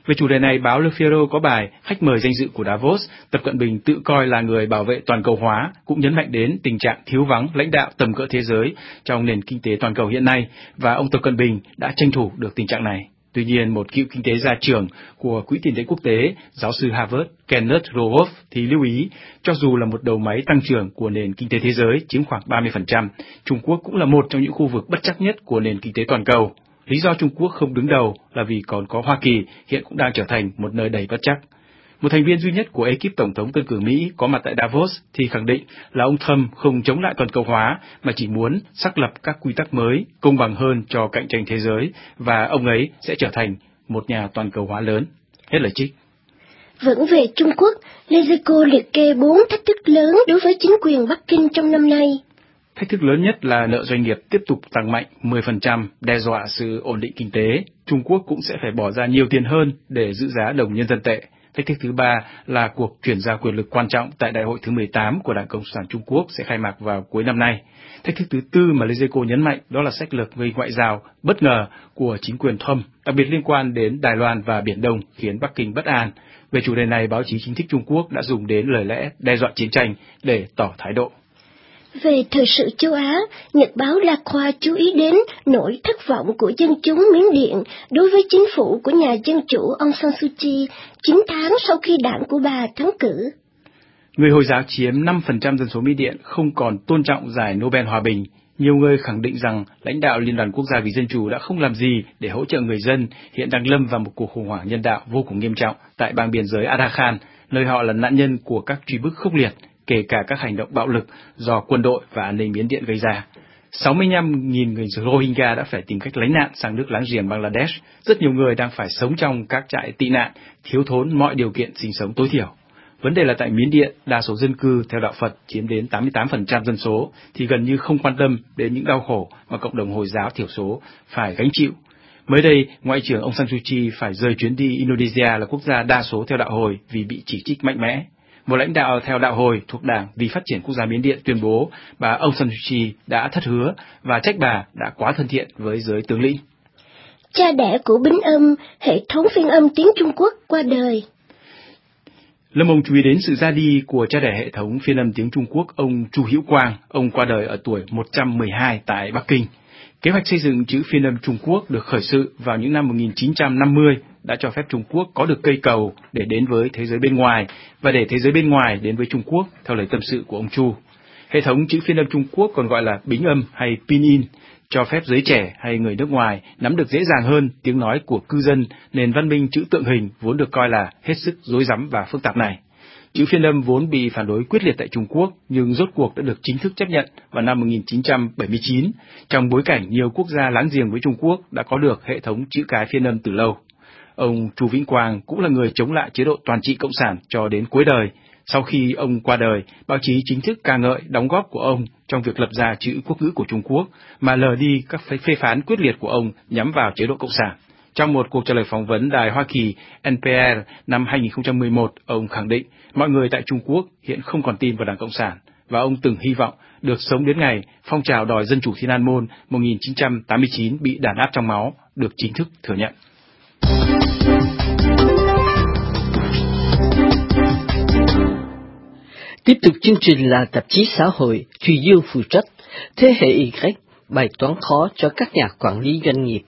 Về chủ đề này, báo Le Figaro có bài khách mời danh dự của Davos, Tập Cận Bình tự coi là người bảo vệ toàn cầu hóa, cũng nhấn mạnh đến tình trạng thiếu vắng lãnh đạo tầm cỡ thế giới trong nền kinh tế toàn cầu hiện nay, và ông Tập Cận Bình đã tranh thủ được tình trạng này. Tuy nhiên, một cựu kinh tế gia trưởng của Quỹ tiền tệ quốc tế, giáo sư Harvard Kenneth Rogoff thì lưu ý, cho dù là một đầu máy tăng trưởng của nền kinh tế thế giới chiếm khoảng ba mươi phần trăm, Trung Quốc cũng là một trong những khu vực bất trắc nhất của nền kinh tế toàn cầu. Lý do Trung Quốc không đứng đầu là vì còn có Hoa Kỳ hiện cũng đang trở thành một nơi đầy bất trắc. Một thành viên duy nhất của ekip Tổng thống tân cử Mỹ có mặt tại Davos thì khẳng định là ông Trump không chống lại toàn cầu hóa mà chỉ muốn xác lập các quy tắc mới, công bằng hơn cho cạnh tranh thế giới, và ông ấy sẽ trở thành một nhà toàn cầu hóa lớn. Hết lời trích. Vẫn về Trung Quốc, Lezeco liệt kê bốn thách thức lớn đối với chính quyền Bắc Kinh trong năm nay. Thách thức lớn nhất là nợ doanh nghiệp tiếp tục tăng mạnh mười phần trăm, đe dọa sự ổn định kinh tế. Trung Quốc cũng sẽ phải bỏ ra nhiều tiền hơn để giữ giá đồng nhân dân tệ. Thách thức thứ ba là cuộc chuyển giao quyền lực quan trọng tại Đại hội thứ mười tám của Đảng Cộng sản Trung Quốc sẽ khai mạc vào cuối năm nay. Thách thức thứ tư mà Lezeco nhấn mạnh đó là sách lược về ngoại giao bất ngờ của chính quyền Trump, đặc biệt liên quan đến Đài Loan và Biển Đông, khiến Bắc Kinh bất an. Về chủ đề này, báo chí chính thức Trung Quốc đã dùng đến lời lẽ đe dọa chiến tranh để tỏ thái độ. Về thời sự châu Á, Nhật báo La Croix chú ý đến nỗi thất vọng của dân chúng Miến Điện đối với chính phủ của nhà dân chủ Aung San Suu Kyi chín tháng sau khi đảng của bà thắng cử. Người Hồi giáo chiếm năm phần trăm dân số Miến Điện không còn tôn trọng giải Nobel Hòa bình. Nhiều người khẳng định rằng lãnh đạo Liên đoàn Quốc gia vì Dân chủ đã không làm gì để hỗ trợ người dân hiện đang lâm vào một cuộc khủng hoảng nhân đạo vô cùng nghiêm trọng tại bang biên giới Adakhan, nơi họ là nạn nhân của các truy bức khốc liệt, kể cả các hành động bạo lực do quân đội và an ninh Miến Điện gây ra. sáu mươi lăm nghìn người Rohingya đã phải tìm cách lánh nạn sang nước láng giềng Bangladesh. Rất nhiều người đang phải sống trong các trại tị nạn, thiếu thốn mọi điều kiện sinh sống tối thiểu. Vấn đề là tại Miến Điện, đa số dân cư theo đạo Phật chiếm đến tám mươi tám phần trăm dân số, thì gần như không quan tâm đến những đau khổ mà cộng đồng Hồi giáo thiểu số phải gánh chịu. Mới đây, Ngoại trưởng Aung San Suu Kyi phải rời chuyến đi Indonesia là quốc gia đa số theo đạo Hồi vì bị chỉ trích mạnh mẽ. Một lãnh đạo theo đạo Hồi thuộc Đảng Vì Phát triển Quốc gia Miến Điện tuyên bố bà Aung San Suu Kyi đã thất hứa và trách bà đã quá thân thiện với giới tướng lĩnh. Cha đẻ của bính âm, hệ thống phiên âm tiếng Trung Quốc qua đời. Lâm Ông chú ý đến sự ra đi của cha đẻ hệ thống phiên âm tiếng Trung Quốc, ông Chu Hữu Quang. Ông qua đời ở tuổi một trăm mười hai tại Bắc Kinh. Kế hoạch xây dựng chữ phiên âm Trung Quốc được khởi sự vào những năm một nghìn chín trăm năm mươi đã cho phép Trung Quốc có được cây cầu để đến với thế giới bên ngoài và để thế giới bên ngoài đến với Trung Quốc, theo lời tâm sự của ông Chu. Hệ thống chữ phiên âm Trung Quốc còn gọi là bính âm hay pinyin, cho phép giới trẻ hay người nước ngoài nắm được dễ dàng hơn tiếng nói của cư dân nền văn minh chữ tượng hình vốn được coi là hết sức rối rắm và phức tạp này. Chữ phiên âm vốn bị phản đối quyết liệt tại Trung Quốc, nhưng rốt cuộc đã được chính thức chấp nhận vào năm một nghìn chín trăm bảy mươi chín, trong bối cảnh nhiều quốc gia láng giềng với Trung Quốc đã có được hệ thống chữ cái phiên âm từ lâu. Ông Chu Vĩnh Quang cũng là người chống lại chế độ toàn trị cộng sản cho đến cuối đời. Sau khi ông qua đời, báo chí chính thức ca ngợi đóng góp của ông trong việc lập ra chữ quốc ngữ của Trung Quốc, mà lờ đi các phê phán quyết liệt của ông nhắm vào chế độ cộng sản. Trong một cuộc trả lời phỏng vấn đài Hoa Kỳ N P R năm hai nghìn không trăm mười một, ông khẳng định mọi người tại Trung Quốc hiện không còn tin vào Đảng Cộng sản, và ông từng hy vọng được sống đến ngày phong trào đòi dân chủ Thiên An Môn một nghìn chín trăm tám mươi chín bị đàn áp trong máu được chính thức thừa nhận. Tiếp tục chương trình là tạp chí xã hội Thùy Dương phụ trách, Thế hệ Y, bài toán khó cho các nhà quản lý doanh nghiệp.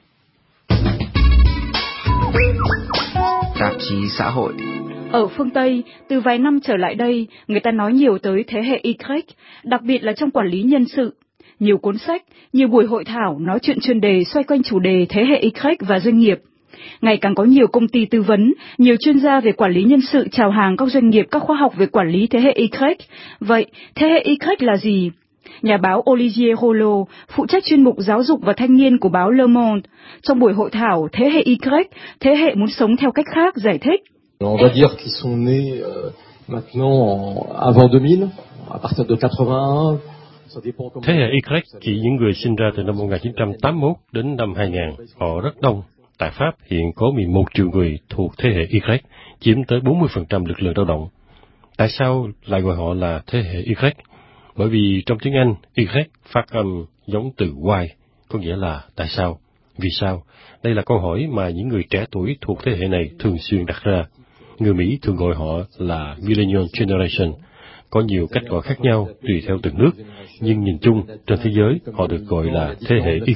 Tạp chí xã hội. Ở phương Tây, từ vài năm trở lại đây, người ta nói nhiều tới thế hệ Y, đặc biệt là trong quản lý nhân sự. Nhiều cuốn sách, nhiều buổi hội thảo nói chuyện chuyên đề xoay quanh chủ đề thế hệ Y và doanh nghiệp. Ngày càng có nhiều công ty tư vấn, nhiều chuyên gia về quản lý nhân sự chào hàng các doanh nghiệp các khóa học về quản lý thế hệ Y. Vậy, thế hệ Y là gì? Nhà báo Olivier Rollo, phụ trách chuyên mục giáo dục và thanh niên của báo Le Monde, trong buổi hội thảo Thế hệ Y, thế hệ muốn sống theo cách khác, giải thích. On va dire qu'ils sont nés euh, maintenant avant deux mille, à partir de quatre-vingt-un. Thế hệ Y chỉ những người sinh ra từ năm một nghìn chín trăm tám mươi mốt đến năm hai nghìn. Họ rất đông. Tại Pháp hiện có mười một triệu người thuộc thế hệ Y, chiếm tới bốn mươi phần trăm lực lượng lao động. Tại sao lại gọi họ là thế hệ Y? Bởi vì trong tiếng Anh, Y phát âm giống từ why, có nghĩa là tại sao. Vì sao? Đây là câu hỏi mà những người trẻ tuổi thuộc thế hệ này thường xuyên đặt ra. Người Mỹ thường gọi họ là Millennial Generation. Có nhiều cách gọi khác nhau tùy theo từng nước, nhưng nhìn chung, trên thế giới, họ được gọi là thế hệ Y.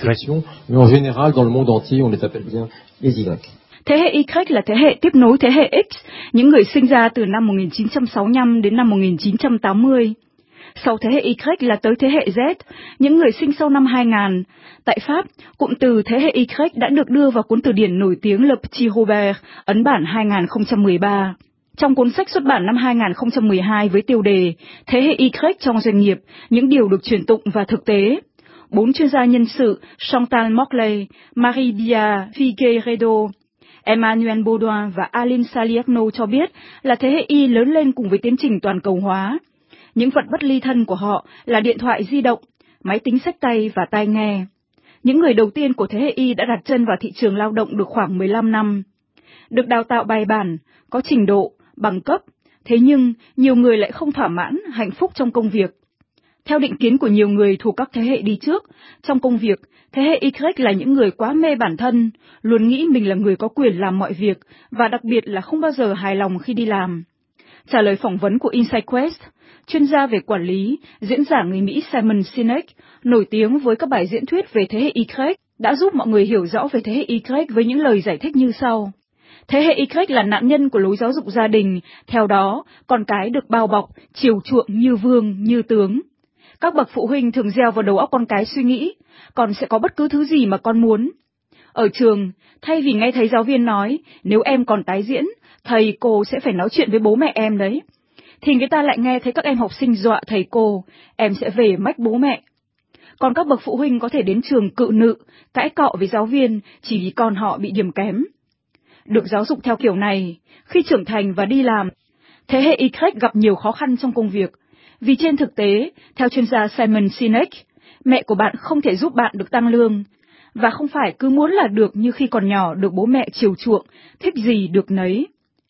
Thế hệ Y là thế hệ tiếp nối thế hệ X, những người sinh ra từ năm một nghìn chín trăm sáu mươi lăm đến năm một nghìn chín trăm tám mươi. Sau thế hệ Y là tới thế hệ Z, những người sinh sau năm hai nghìn. Tại Pháp, cụm từ thế hệ Y đã được đưa vào cuốn từ điển nổi tiếng Le Petit Robert, ấn bản hai nghìn không trăm mười ba. Trong cuốn sách xuất bản năm hai nghìn không trăm mười hai với tiêu đề Thế hệ Y trong doanh nghiệp, những điều được truyền tụng và thực tế, bốn chuyên gia nhân sự Chantal Morley, Marie Bia Figueiredo, Emmanuel Baudouin và Aline Saliano cho biết là thế hệ Y lớn lên cùng với tiến trình toàn cầu hóa. Những vật bất ly thân của họ là điện thoại di động, máy tính xách tay và tai nghe. Những người đầu tiên của thế hệ Y đã đặt chân vào thị trường lao động được khoảng mười lăm năm. Được đào tạo bài bản, có trình độ, bằng cấp, thế nhưng nhiều người lại không thỏa mãn, hạnh phúc trong công việc. Theo định kiến của nhiều người thuộc các thế hệ đi trước, trong công việc, thế hệ Y là những người quá mê bản thân, luôn nghĩ mình là người có quyền làm mọi việc và đặc biệt là không bao giờ hài lòng khi đi làm. Trả lời phỏng vấn của InsightQuest, chuyên gia về quản lý, diễn giả người Mỹ Simon Sinek, nổi tiếng với các bài diễn thuyết về thế hệ Y, đã giúp mọi người hiểu rõ về thế hệ Y với những lời giải thích như sau. Thế hệ Y là nạn nhân của lối giáo dục gia đình, theo đó, con cái được bao bọc, chiều chuộng như vương, như tướng. Các bậc phụ huynh thường gieo vào đầu óc con cái suy nghĩ, con sẽ có bất cứ thứ gì mà con muốn. Ở trường, thay vì nghe thấy giáo viên nói, nếu em còn tái diễn, thầy cô sẽ phải nói chuyện với bố mẹ em đấy, thì người ta lại nghe thấy các em học sinh dọa thầy cô, em sẽ về mách bố mẹ. Còn các bậc phụ huynh có thể đến trường cự nự, cãi cọ với giáo viên chỉ vì con họ bị điểm kém. Được giáo dục theo kiểu này, khi trưởng thành và đi làm, thế hệ Y gặp nhiều khó khăn trong công việc, vì trên thực tế, theo chuyên gia Simon Sinek, mẹ của bạn không thể giúp bạn được tăng lương, và không phải cứ muốn là được như khi còn nhỏ được bố mẹ chiều chuộng, thích gì được nấy.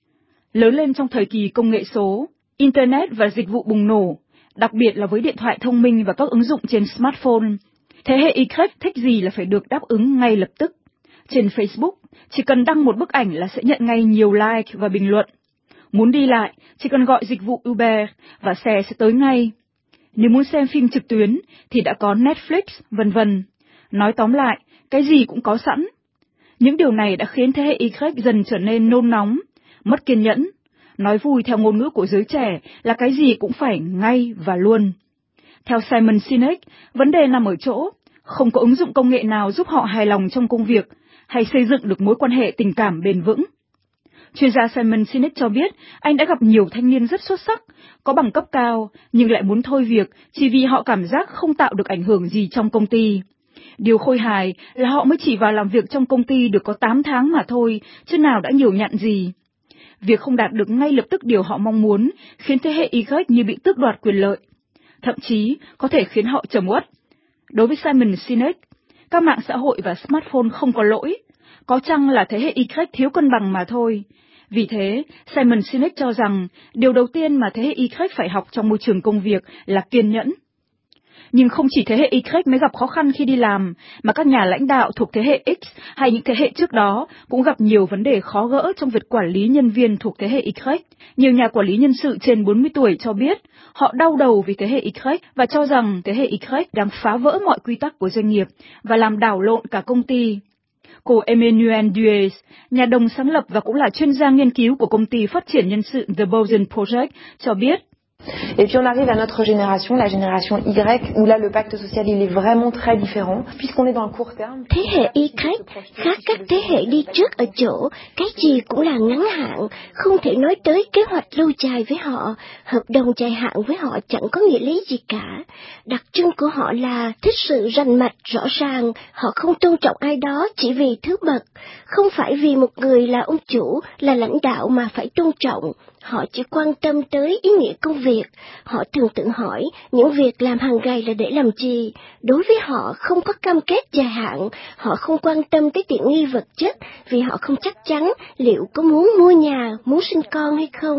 Lớn lên trong thời kỳ công nghệ số, Internet và dịch vụ bùng nổ, đặc biệt là với điện thoại thông minh và các ứng dụng trên smartphone, thế hệ Y thích gì là phải được đáp ứng ngay lập tức. Trên Facebook, chỉ cần đăng một bức ảnh là sẽ nhận ngay nhiều like và bình luận. Muốn đi lại, chỉ cần gọi dịch vụ Uber và xe sẽ tới ngay. Nếu muốn xem phim trực tuyến thì đã có Netflix, vân vân. Nói tóm lại, cái gì cũng có sẵn. Những điều này đã khiến thế hệ Y dần trở nên nôn nóng, mất kiên nhẫn. Nói vui theo ngôn ngữ của giới trẻ là cái gì cũng phải ngay và luôn. Theo Simon Sinek, vấn đề nằm ở chỗ, không có ứng dụng công nghệ nào giúp họ hài lòng trong công việc hay xây dựng được mối quan hệ tình cảm bền vững. Chuyên gia Simon Sinek cho biết anh đã gặp nhiều thanh niên rất xuất sắc, có bằng cấp cao, nhưng lại muốn thôi việc chỉ vì họ cảm giác không tạo được ảnh hưởng gì trong công ty. Điều khôi hài là họ mới chỉ vào làm việc trong công ty được có tám tháng mà thôi, chứ nào đã nhiều nhặn gì. Việc không đạt được ngay lập tức điều họ mong muốn khiến thế hệ Y như bị tước đoạt quyền lợi, thậm chí có thể khiến họ trầm uất. Đối với Simon Sinek, các mạng xã hội và smartphone không có lỗi, có chăng là thế hệ Y thiếu cân bằng mà thôi. Vì thế, Simon Sinek cho rằng điều đầu tiên mà thế hệ Y phải học trong môi trường công việc là kiên nhẫn. Nhưng không chỉ thế hệ Y mới gặp khó khăn khi đi làm, mà các nhà lãnh đạo thuộc thế hệ X hay những thế hệ trước đó cũng gặp nhiều vấn đề khó gỡ trong việc quản lý nhân viên thuộc thế hệ Y. Nhiều nhà quản lý nhân sự trên bốn mươi tuổi cho biết họ đau đầu vì thế hệ Y và cho rằng thế hệ Y đang phá vỡ mọi quy tắc của doanh nghiệp và làm đảo lộn cả công ty. Cô Emmanuel Duez, nhà đồng sáng lập và cũng là chuyên gia nghiên cứu của công ty phát triển nhân sự The Boson Project, cho biết. Et puis on arrive à notre génération, la génération Y, où là le pacte social il est vraiment très différent, puisqu'on est dans le court terme. Thế hệ Y khác các thế hệ đi trước ở chỗ, cái gì cũng là ngắn hạn, không thể nói tới kế hoạch lâu dài với họ, hợp đồng dài hạn với họ chẳng có nghĩa lý gì cả. Đặc trưng của họ là thích sự rành mạch rõ ràng, họ không tôn trọng ai đó chỉ vì thứ bậc, không phải vì một người là ông chủ, là lãnh đạo mà phải tôn trọng. Họ chỉ quan tâm tới ý nghĩa công việc, họ thường tự hỏi những việc làm hàng ngày là để làm gì. Đối với họ không có cam kết dài hạn, họ không quan tâm tới tiện nghi vật chất vì họ không chắc chắn liệu có muốn mua nhà, muốn sinh con hay không.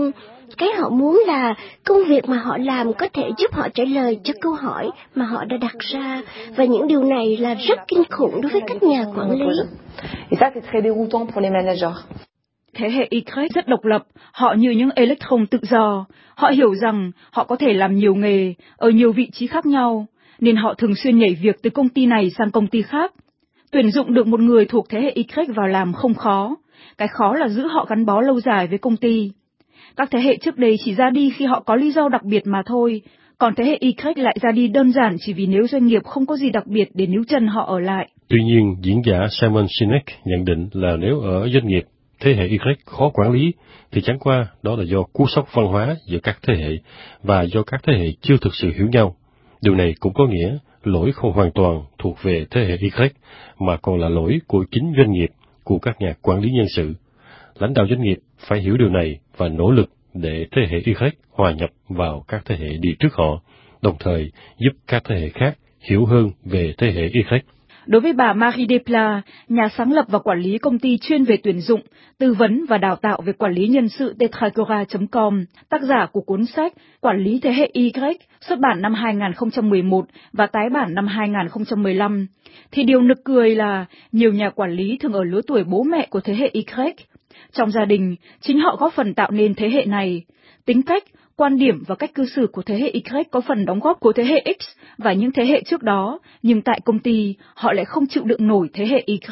Cái họ muốn là công việc mà họ làm có thể giúp họ trả lời cho câu hỏi mà họ đã đặt ra, và những điều này là rất kinh khủng đối với các nhà quản lý. Et ça, c'est très déroutant pour les managers. Thế hệ Y rất độc lập, họ như những electron tự do. Họ hiểu rằng họ có thể làm nhiều nghề, ở nhiều vị trí khác nhau, nên họ thường xuyên nhảy việc từ công ty này sang công ty khác. Tuyển dụng được một người thuộc thế hệ Y vào làm không khó, cái khó là giữ họ gắn bó lâu dài với công ty. Các thế hệ trước đây chỉ ra đi khi họ có lý do đặc biệt mà thôi, còn thế hệ Y lại ra đi đơn giản chỉ vì nếu doanh nghiệp không có gì đặc biệt để níu chân họ ở lại. Tuy nhiên, diễn giả Simon Sinek nhận định là nếu ở doanh nghiệp thế hệ Y khó quản lý, thì chẳng qua đó là do cú sốc văn hóa giữa các thế hệ và do các thế hệ chưa thực sự hiểu nhau. Điều này cũng có nghĩa lỗi không hoàn toàn thuộc về thế hệ Y, mà còn là lỗi của chính doanh nghiệp, của các nhà quản lý nhân sự. Lãnh đạo doanh nghiệp phải hiểu điều này và nỗ lực để thế hệ Y hòa nhập vào các thế hệ đi trước họ, đồng thời giúp các thế hệ khác hiểu hơn về thế hệ Y. Đối với bà Marie Desplat, nhà sáng lập và quản lý công ty chuyên về tuyển dụng, tư vấn và đào tạo về quản lý nhân sự tetragora chấm com, tác giả của cuốn sách Quản lý thế hệ Y, xuất bản năm hai nghìn không trăm mười một và tái bản năm hai nghìn không trăm mười lăm, thì điều nực cười là nhiều nhà quản lý thường ở lứa tuổi bố mẹ của thế hệ Y. Trong gia đình, chính họ góp phần tạo nên thế hệ này. Tính cách, quan điểm và cách cư xử của thế hệ Y có phần đóng góp của thế hệ X và những thế hệ trước đó, nhưng tại công ty, họ lại không chịu đựng nổi thế hệ Y.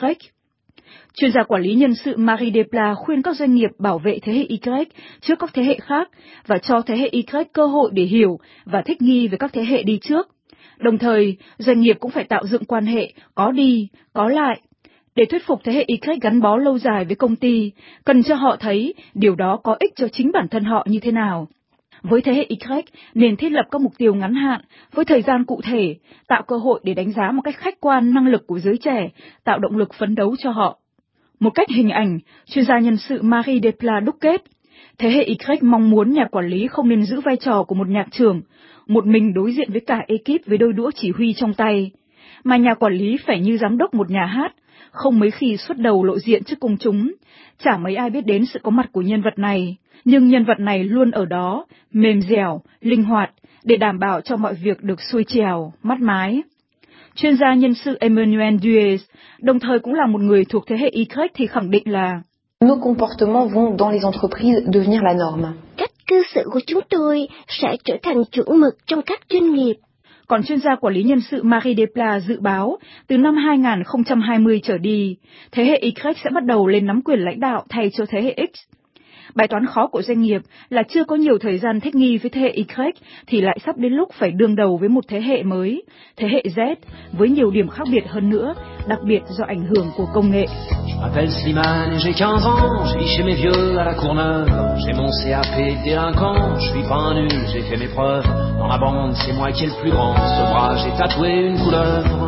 Chuyên gia quản lý nhân sự Marie Desplat khuyên các doanh nghiệp bảo vệ thế hệ Y trước các thế hệ khác và cho thế hệ Y cơ hội để hiểu và thích nghi với các thế hệ đi trước. Đồng thời, doanh nghiệp cũng phải tạo dựng quan hệ có đi, có lại. Để thuyết phục thế hệ Y gắn bó lâu dài với công ty, cần cho họ thấy điều đó có ích cho chính bản thân họ như thế nào. Với thế hệ Y, nên thiết lập các mục tiêu ngắn hạn, với thời gian cụ thể, tạo cơ hội để đánh giá một cách khách quan năng lực của giới trẻ, tạo động lực phấn đấu cho họ. Một cách hình ảnh, chuyên gia nhân sự Marie Desplat đúc kết, thế hệ Y mong muốn nhà quản lý không nên giữ vai trò của một nhạc trưởng, một mình đối diện với cả ekip với đôi đũa chỉ huy trong tay, mà nhà quản lý phải như giám đốc một nhà hát, không mấy khi xuất đầu lộ diện trước công chúng. Chả mấy ai biết đến sự có mặt của nhân vật này, nhưng nhân vật này luôn ở đó, mềm dẻo, linh hoạt, để đảm bảo cho mọi việc được xuôi trèo, mát mái. Chuyên gia nhân sự Emmanuel Duez, đồng thời cũng là một người thuộc thế hệ Y thì khẳng định là Nos comportements vont dans les entreprises devenir la norme. Cách cư xử của chúng tôi sẽ trở thành chuẩn mực trong các doanh nghiệp. Còn chuyên gia quản lý nhân sự Marie Desplat dự báo, từ năm hai nghìn không trăm hai mươi trở đi, thế hệ Y sẽ bắt đầu lên nắm quyền lãnh đạo thay cho thế hệ X. Bài toán khó của doanh nghiệp là chưa có nhiều thời gian thích nghi với thế hệ Y thì lại sắp đến lúc phải đương đầu với một thế hệ mới, thế hệ Z, với nhiều điểm khác biệt hơn nữa, đặc biệt do ảnh hưởng của công nghệ. Je m'appelle Slimane et j'ai quinze ans, je vis chez mes vieux à la Courneuve, j'ai mon C A P délinquant, je suis pas un nul, j'ai fait mes preuves, dans la bande c'est moi qui est le plus grand, ce bras j'ai tatoué une couleuvre.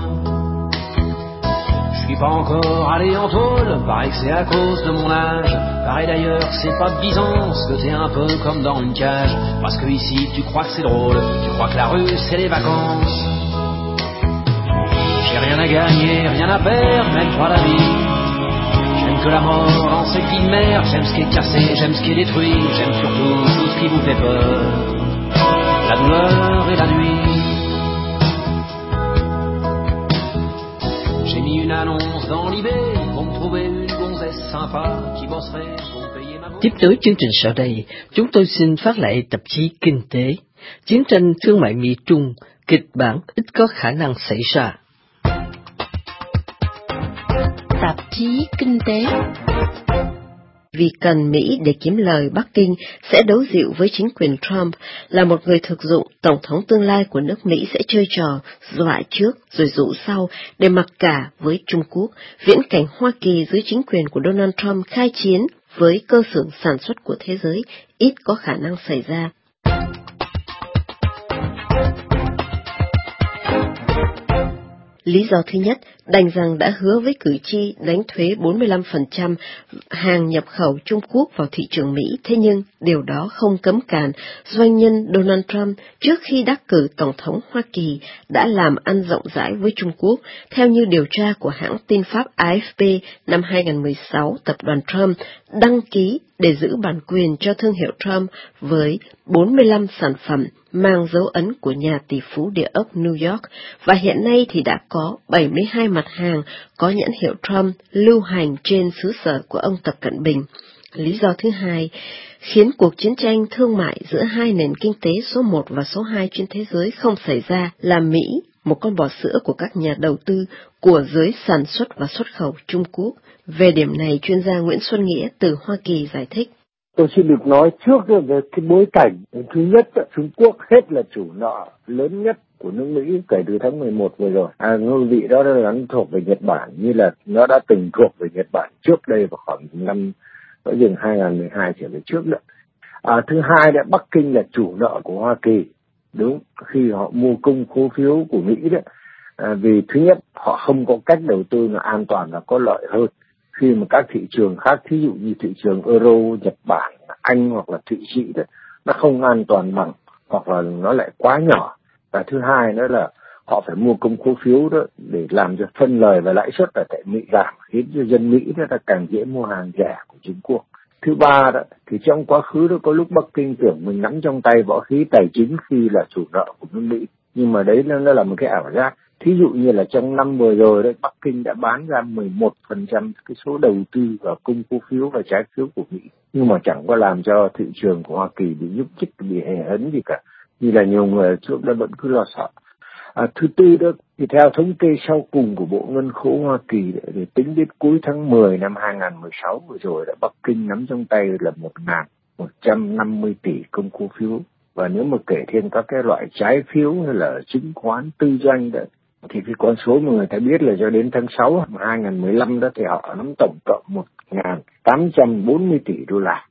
Je suis pas encore allé en tôle, paraît que c'est à cause de mon âge, pareil d'ailleurs c'est pas de Byzance, que t'es un peu comme dans une cage, parce que ici tu crois que c'est drôle, tu crois que la rue c'est les vacances. J'ai rien à gagner, rien à perdre, même pas la vie. J'aime que la mort dans ses vies de merde, j'aime ce qui est cassé, j'aime ce qui est détruit, j'aime surtout tout ce qui vous fait peur, la douleur et la nuit. J'ai mis une annonce dans l'I B pour me trouver une gonzesse sympa qui bosserait pour me payer ma bourse. Tiếp tới chương trình sau đây, chúng tôi xin phát lại tạp chí Kinh tế, chiến tranh thương mại Mỹ-Trung, kịch bản ít có khả năng xảy ra. Tạp chí Kinh tế. Vì cần Mỹ để kiếm lời, Bắc Kinh sẽ đấu dịu với chính quyền Trump, là một người thực dụng, Tổng thống tương lai của nước Mỹ sẽ chơi trò dọa trước rồi dụ sau để mặc cả với Trung Quốc, viễn cảnh Hoa Kỳ dưới chính quyền của Donald Trump khai chiến với cơ xưởng sản xuất của thế giới ít có khả năng xảy ra. Lý do thứ nhất, đành rằng đã hứa với cử tri đánh thuế bốn mươi lăm phần trăm hàng nhập khẩu Trung Quốc vào thị trường Mỹ, thế nhưng điều đó không cấm cản doanh nhân Donald Trump trước khi đắc cử Tổng thống Hoa Kỳ đã làm ăn rộng rãi với Trung Quốc. Theo như điều tra của hãng tin Pháp A F P, năm hai nghìn không trăm mười sáu, tập đoàn Trump đăng ký để giữ bản quyền cho thương hiệu Trump với bốn mươi lăm sản phẩm mang dấu ấn của nhà tỷ phú địa ốc New York, và hiện nay thì đã có bảy mươi hai mặt hàng có nhãn hiệu Trump lưu hành trên xứ sở của ông Tập Cận Bình. Lý do thứ hai khiến cuộc chiến tranh thương mại giữa hai nền kinh tế số một và số hai trên thế giới không xảy ra là Mỹ, một con bò sữa của các nhà đầu tư của giới sản xuất và xuất khẩu Trung Quốc. Về điểm này, chuyên gia Nguyễn Xuân Nghĩa từ Hoa Kỳ giải thích. Tôi xin được nói trước về cái bối cảnh. Thứ nhất, Trung Quốc hết là chủ nợ lớn nhất của nước Mỹ kể từ tháng mười một vừa rồi. À, ngôi vị đó là nó thuộc về Nhật Bản, như là nó đã từng thuộc về Nhật Bản trước đây vào khoảng năm ở dừng hai nghìn không trăm mười hai trở về trước nữa. À, thứ hai là Bắc Kinh là chủ nợ của Hoa Kỳ, đúng, khi họ mua cung cổ phiếu của Mỹ đó. À, vì thứ nhất, họ không có cách đầu tư là an toàn và có lợi hơn. Khi mà các thị trường khác, thí dụ như thị trường Euro, Nhật Bản, Anh hoặc là Thụy Sĩ đó, nó không an toàn bằng, hoặc là nó lại quá nhỏ. Và thứ hai nữa là họ phải mua công cổ phiếu đó để làm cho phân lời và lãi suất ở tại Mỹ giảm, khiến cho dân Mỹ đó là càng dễ mua hàng rẻ của Trung Quốc. Thứ ba đó, thì trong quá khứ đó có lúc Bắc Kinh tưởng mình nắm trong tay võ khí tài chính khi là chủ nợ của nước Mỹ, nhưng mà đấy nó, nó là một cái ảo giác. Thí dụ như là trong năm vừa rồi đấy, Bắc Kinh đã bán ra mười một phần trăm cái số đầu tư vào cung cổ phiếu và trái phiếu của Mỹ, nhưng mà chẳng có làm cho thị trường của Hoa Kỳ bị nhúc nhích, bị hề hấn gì cả, như là nhiều người trước đó vẫn cứ lo sợ. À, thứ tư đó, thì theo thống kê sau cùng của Bộ Ngân khố Hoa Kỳ để, để tính đến cuối tháng mười năm hai nghìn không trăm mười sáu vừa rồi, là Bắc Kinh nắm trong tay là một nghìn một trăm năm mươi tỷ công cổ phiếu, và nếu mà kể thêm các cái loại trái phiếu hay là chứng khoán tư doanh đó, thì cái con số mà người ta biết là cho đến tháng sáu năm hai nghìn không trăm mười lăm đó thì họ nắm tổng cộng một nghìn tám trăm bốn mươi tỷ đô la.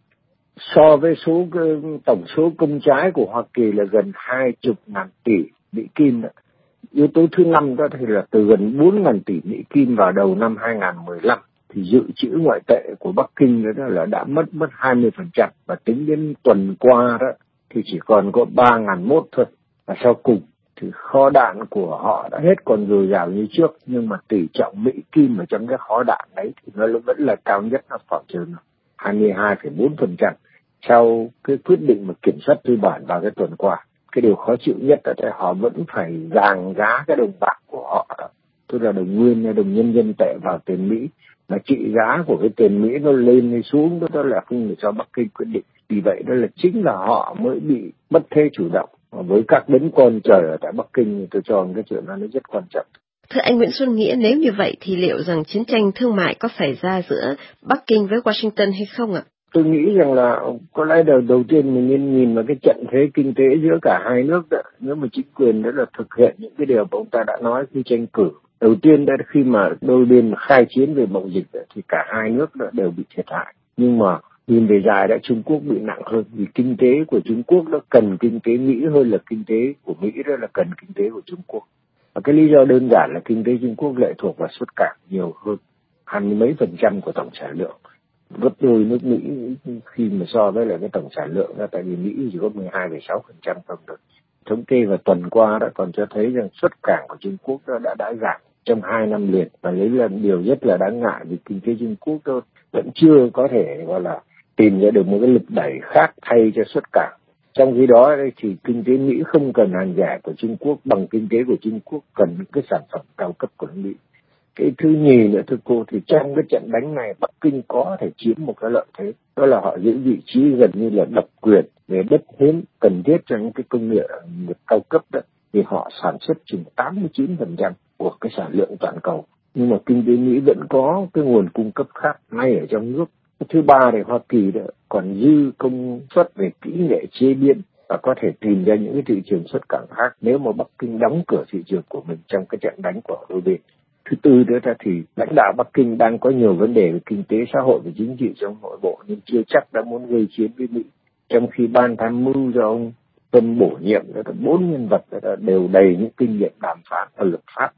So với số tổng số công trái của Hoa Kỳ là gần hai mươi ngàn tỷ Mỹ Kim đó. Yếu tố thứ năm đó thì là từ gần bốn nghìn tỷ Mỹ Kim vào đầu năm hai nghìn không trăm mười lăm, thì dự trữ ngoại tệ của Bắc Kinh đó là đã mất mất hai mươi phần trăm, và tính đến tuần qua đó thì chỉ còn có ba nghìn một thôi. Và sau cùng thì kho đạn của họ đã hết còn dồi dào như trước, nhưng mà tỷ trọng Mỹ Kim ở trong cái kho đạn đấy thì nó vẫn là cao nhất, là khoảng chừng hai mươi hai phẩy bốn phần trăm sau cái quyết định mà kiểm soát tư bản vào cái tuần qua. Cái điều khó chịu nhất là họ vẫn phải ràng giá cái đồng bạc của họ đó, tức là đồng nguyên hay đồng nhân dân tệ vào tiền Mỹ, mà trị giá của cái tiền Mỹ nó lên hay xuống đó, đó là không để cho Bắc Kinh quyết định. Vì vậy đó là chính là họ mới bị mất thế chủ động. Với các đấng con trời ở tại Bắc Kinh, tôi cho cái chuyện đó nó rất quan trọng. Thưa anh Nguyễn Xuân Nghĩa, nếu như vậy thì liệu rằng chiến tranh thương mại có xảy ra giữa Bắc Kinh với Washington hay không ạ? Tôi nghĩ rằng là có lẽ đầu đầu tiên mình nên nhìn vào cái trận thế kinh tế giữa cả hai nước đó. Nếu mà chính quyền đó là thực hiện những cái điều mà ông ta đã nói khi tranh cử. Đầu tiên đó, khi mà đôi bên khai chiến về mậu dịch đó, thì cả hai nước đó đều bị thiệt hại. Nhưng mà nhìn về dài đã Trung Quốc bị nặng hơn, vì kinh tế của Trung Quốc nó cần kinh tế Mỹ hơn là kinh tế của Mỹ đó là cần kinh tế của Trung Quốc. Và cái lý do đơn giản là kinh tế Trung Quốc lệ thuộc vào xuất cảng nhiều hơn hai mươi mấy phần trăm của tổng sản lượng, gấp đôi nước Mỹ khi mà so với lại cái tổng sản lượng đó, tại vì Mỹ chỉ có mười hai phẩy sáu phần trăm không được. Thống kê vào tuần qua đã còn cho thấy rằng xuất cảng của Trung Quốc đó đã đã giảm trong hai năm liền, và lấy là điều rất là đáng ngại vì kinh tế Trung Quốc đó vẫn chưa có thể gọi là tìm ra được một cái lực đẩy khác thay cho xuất cảng. Trong khi đó thì kinh tế Mỹ không cần hàng giả của Trung Quốc bằng kinh tế của Trung Quốc cần những cái sản phẩm cao cấp của Mỹ. Cái thứ nhì nữa thưa cô, thì trong cái trận đánh này Bắc Kinh có thể chiếm một cái lợi thế, đó là họ giữ vị trí gần như là độc quyền về đất hiếm cần thiết cho những cái công nghệ cao cấp đó, thì họ sản xuất chừng tám mươi chín phần trăm của cái sản lượng toàn cầu. Nhưng mà kinh tế Mỹ vẫn có cái nguồn cung cấp khác ngay ở trong nước. Thứ ba thì Hoa Kỳ đó còn dư công suất về kỹ nghệ chế biến và có thể tìm ra những cái thị trường xuất cảng khác nếu mà Bắc Kinh đóng cửa thị trường của mình trong cái trận đánh của đôi bên. Thứ tư nữa là thì lãnh đạo Bắc Kinh đang có nhiều vấn đề về kinh tế xã hội và chính trị trong nội bộ, nhưng chưa chắc đã muốn gây chiến với Mỹ. Trong khi ban tham mưu do ông Tân bổ nhiệm đó, bốn nhân vật đó đều đầy những kinh nghiệm đàm phán và lập pháp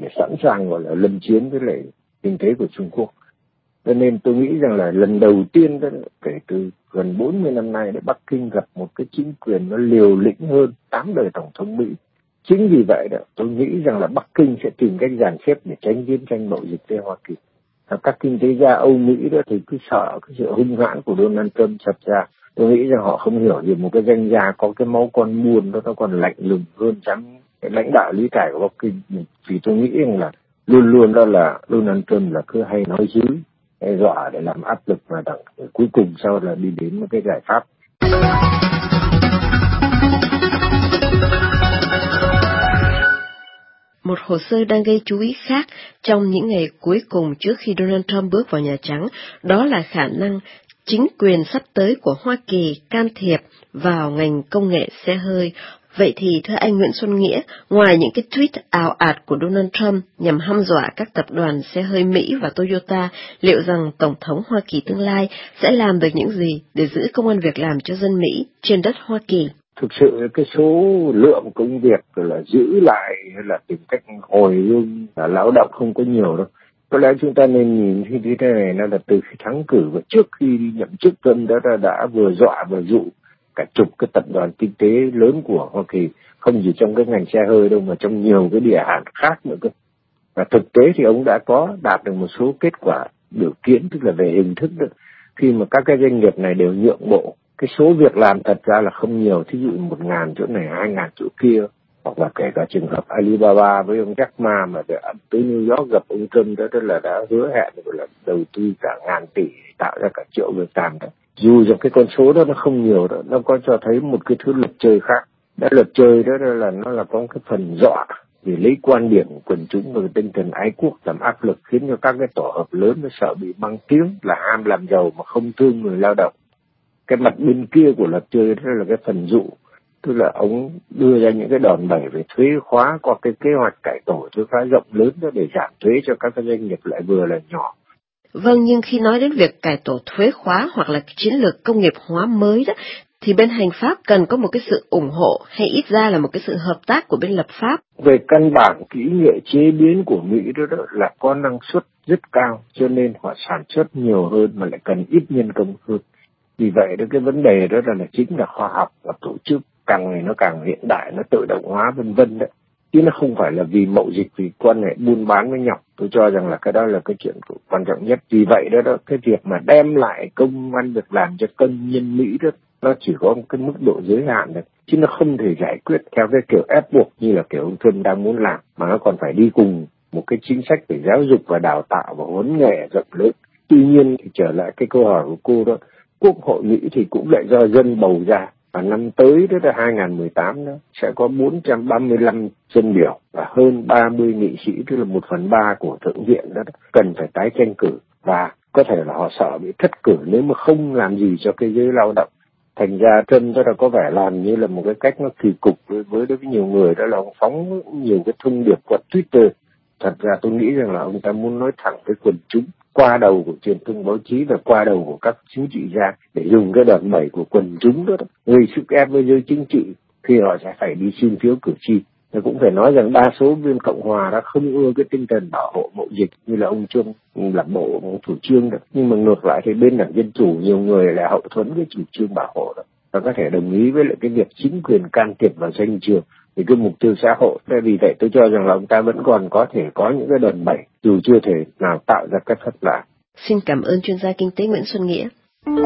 để sẵn sàng gọi là lâm chiến với lại kinh tế của Trung Quốc. Cho nên tôi nghĩ rằng là lần đầu tiên đó, kể từ gần bốn mươi năm nay, Bắc Kinh gặp một cái chính quyền nó liều lĩnh hơn tám đời Tổng thống Mỹ. Chính vì vậy đó, tôi nghĩ rằng là Bắc Kinh sẽ tìm cách dàn xếp để tránh chiến tranh mậu dịch với Hoa Kỳ. Và các kinh tế gia Âu Mỹ đó thì cứ sợ cái sự hung hãn của Donald Trump sập ra. Tôi nghĩ rằng họ không hiểu gì một cái danh gia có cái máu con buôn đó, nó còn lạnh lùng hơn chấm cái lãnh đạo lý tài của Bắc Kinh. Vì tôi nghĩ rằng là luôn luôn đó là Donald Trump là cứ hay nói dữ, hay dọa để làm áp lực và đặng cuối cùng sau là đi đến một cái giải pháp. Một hồ sơ đang gây chú ý khác trong những ngày cuối cùng trước khi Donald Trump bước vào Nhà Trắng, đó là khả năng chính quyền sắp tới của Hoa Kỳ can thiệp vào ngành công nghệ xe hơi. Vậy thì thưa anh Nguyễn Xuân Nghĩa, ngoài những cái tweet ào ạt của Donald Trump nhằm hăm dọa các tập đoàn xe hơi Mỹ và Toyota, liệu rằng Tổng thống Hoa Kỳ tương lai sẽ làm được những gì để giữ công ăn việc làm cho dân Mỹ trên đất Hoa Kỳ? Thực sự cái số lượng công việc là giữ lại hay là tìm cách hồi hương là lao động không có nhiều đâu. Có lẽ chúng ta nên nhìn như thế này, nó là từ khi thắng cử và trước khi đi nhậm chức, Trump đã, đã đã vừa dọa vừa dụ cả chục cái tập đoàn kinh tế lớn của Hoa Kỳ, không chỉ trong cái ngành xe hơi đâu mà trong nhiều cái địa hạn khác nữa cơ. Và thực tế thì ông đã có đạt được một số kết quả biểu kiến, tức là về hình thức đó, khi mà các cái doanh nghiệp này đều nhượng bộ. Cái số việc làm thật ra là không nhiều, thí dụ một ngàn chỗ này, hai ngàn chỗ kia, hoặc là kể cả trường hợp Alibaba với ông Jack Ma mà để tới New York gặp ông Trump đó, tức là đã hứa hẹn là đầu tư cả ngàn tỷ tạo ra cả triệu việc làm đó. Dù rằng cái con số đó nó không nhiều đó, nó có cho thấy một cái thứ luật chơi khác. Đã luật chơi đó là nó là có cái phần dọa vì lấy quan điểm của quần chúng và tinh thần ái quốc làm áp lực, khiến cho các cái tổ hợp lớn nó sợ bị băng tiếng, là ham làm giàu mà không thương người lao động. Cái mặt bên kia của luật chơi đó là cái phần dụ, tức là ông đưa ra những cái đòn bẩy về thuế khóa, có cái kế hoạch cải tổ thuế khá rộng lớn đó để giảm thuế cho các cái doanh nghiệp lại vừa là nhỏ. Vâng, nhưng khi nói đến việc cải tổ thuế khóa hoặc là chiến lược công nghiệp hóa mới đó, thì bên hành pháp cần có một cái sự ủng hộ hay ít ra là một cái sự hợp tác của bên lập pháp. Về căn bản, kỹ nghệ chế biến của Mỹ đó, đó là có năng suất rất cao, cho nên họ sản xuất nhiều hơn mà lại cần ít nhân công hơn. Vì vậy đó, cái vấn đề đó là, là chính là khoa học và tổ chức càng ngày nó càng hiện đại, nó tự động hóa vân vân đấy. Chứ nó không phải là vì mậu dịch, vì quan hệ buôn bán với nhau. Tôi cho rằng là cái đó là cái chuyện quan trọng nhất. Vì vậy đó, đó cái việc mà đem lại công ăn việc làm cho công nhân Mỹ đó, nó chỉ có một cái mức độ giới hạn đấy. Chứ nó không thể giải quyết theo cái kiểu ép buộc như là kiểu ông Trump đang muốn làm, mà nó còn phải đi cùng một cái chính sách về giáo dục và đào tạo và huấn nghệ rộng lớn. Tuy nhiên thì trở lại cái câu hỏi của cô đó, Quốc hội Mỹ thì cũng lại do dân bầu ra, và năm tới đó là hai không một tám đó sẽ có bốn trăm ba mươi lăm dân biểu và hơn ba mươi nghị sĩ, tức là một phần ba của Thượng viện đó cần phải tái tranh cử, và có thể là họ sợ bị thất cử nếu mà không làm gì cho cái giới lao động. Thành ra Trump đó là có vẻ làm như là một cái cách nó kỳ cục với với đối với nhiều người, đó là ông phóng nhiều cái thông điệp qua Twitter. Thật ra tôi nghĩ rằng là ông ta muốn nói thẳng với quần chúng qua đầu của truyền thông báo chí và qua đầu của các chính trị gia để dùng cái đòn bẩy của quần chúng đó, đó gây sức ép với giới chính trị khi họ sẽ phải đi xin phiếu cử tri. Và cũng phải nói rằng đa số bên Cộng hòa đã không ưa cái tinh thần bảo hộ mậu dịch như là ông Trump làm bộ chủ trương đó. Nhưng mà ngược lại thì bên đảng Dân Chủ nhiều người lại hậu thuẫn cái chủ trương bảo hộ đó, và có thể đồng ý với lại cái việc chính quyền can thiệp vào doanh trường vì cái mục tiêu xã hội. Vì vậy tôi cho rằng là ông ta vẫn còn có thể có những cái đòn bẩy dù chưa thể nào tạo ra cái thất bại. Xin cảm ơn chuyên gia kinh tế Nguyễn Xuân Nghĩa.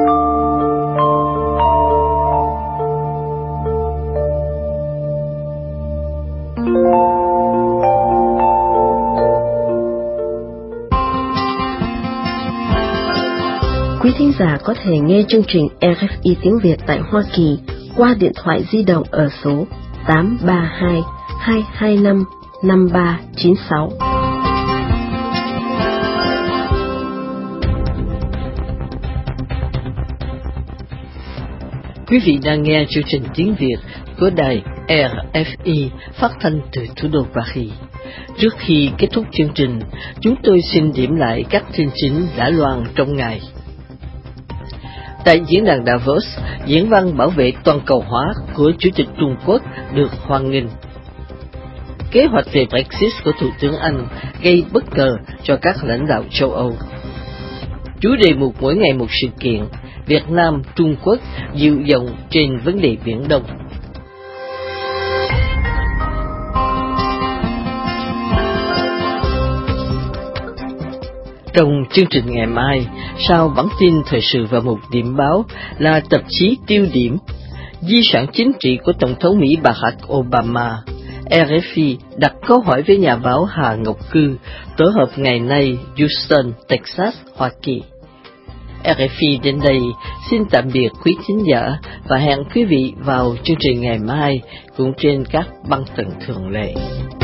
Quý thính giả có thể nghe chương trình rờ ép i tiếng Việt tại Hoa Kỳ qua điện thoại di động ở số tám ba hai, hai hai năm, năm ba chín sáu. Quý vị đang nghe chương trình tiếng Việt của đài rờ ép i phát thanh từ thủ đô Paris. Trước khi kết thúc chương trình, chúng tôi xin điểm lại các tin chính đã loan trong ngày. Tại diễn đàn Davos, diễn văn bảo vệ toàn cầu hóa của Chủ tịch Trung Quốc được hoan nghênh. kế hoạch về Brexit của Thủ tướng Anh gây bất ngờ cho các lãnh đạo châu Âu. Chủ đề mục mỗi ngày một sự kiện, Việt Nam, Trung Quốc dịu giọng trên vấn đề Biển Đông. Trong chương trình ngày mai, sau bản tin thời sự và một điểm báo là tạp chí tiêu điểm, di sản chính trị của Tổng thống Mỹ Barack Obama. rờ ép i đặt câu hỏi với nhà báo Hà Ngọc Cư, tổ hợp ngày nay Houston, Texas, Hoa Kỳ. rờ ép i đến đây xin tạm biệt quý thính giả và hẹn quý vị vào chương trình ngày mai cũng trên các băng tần thường lệ.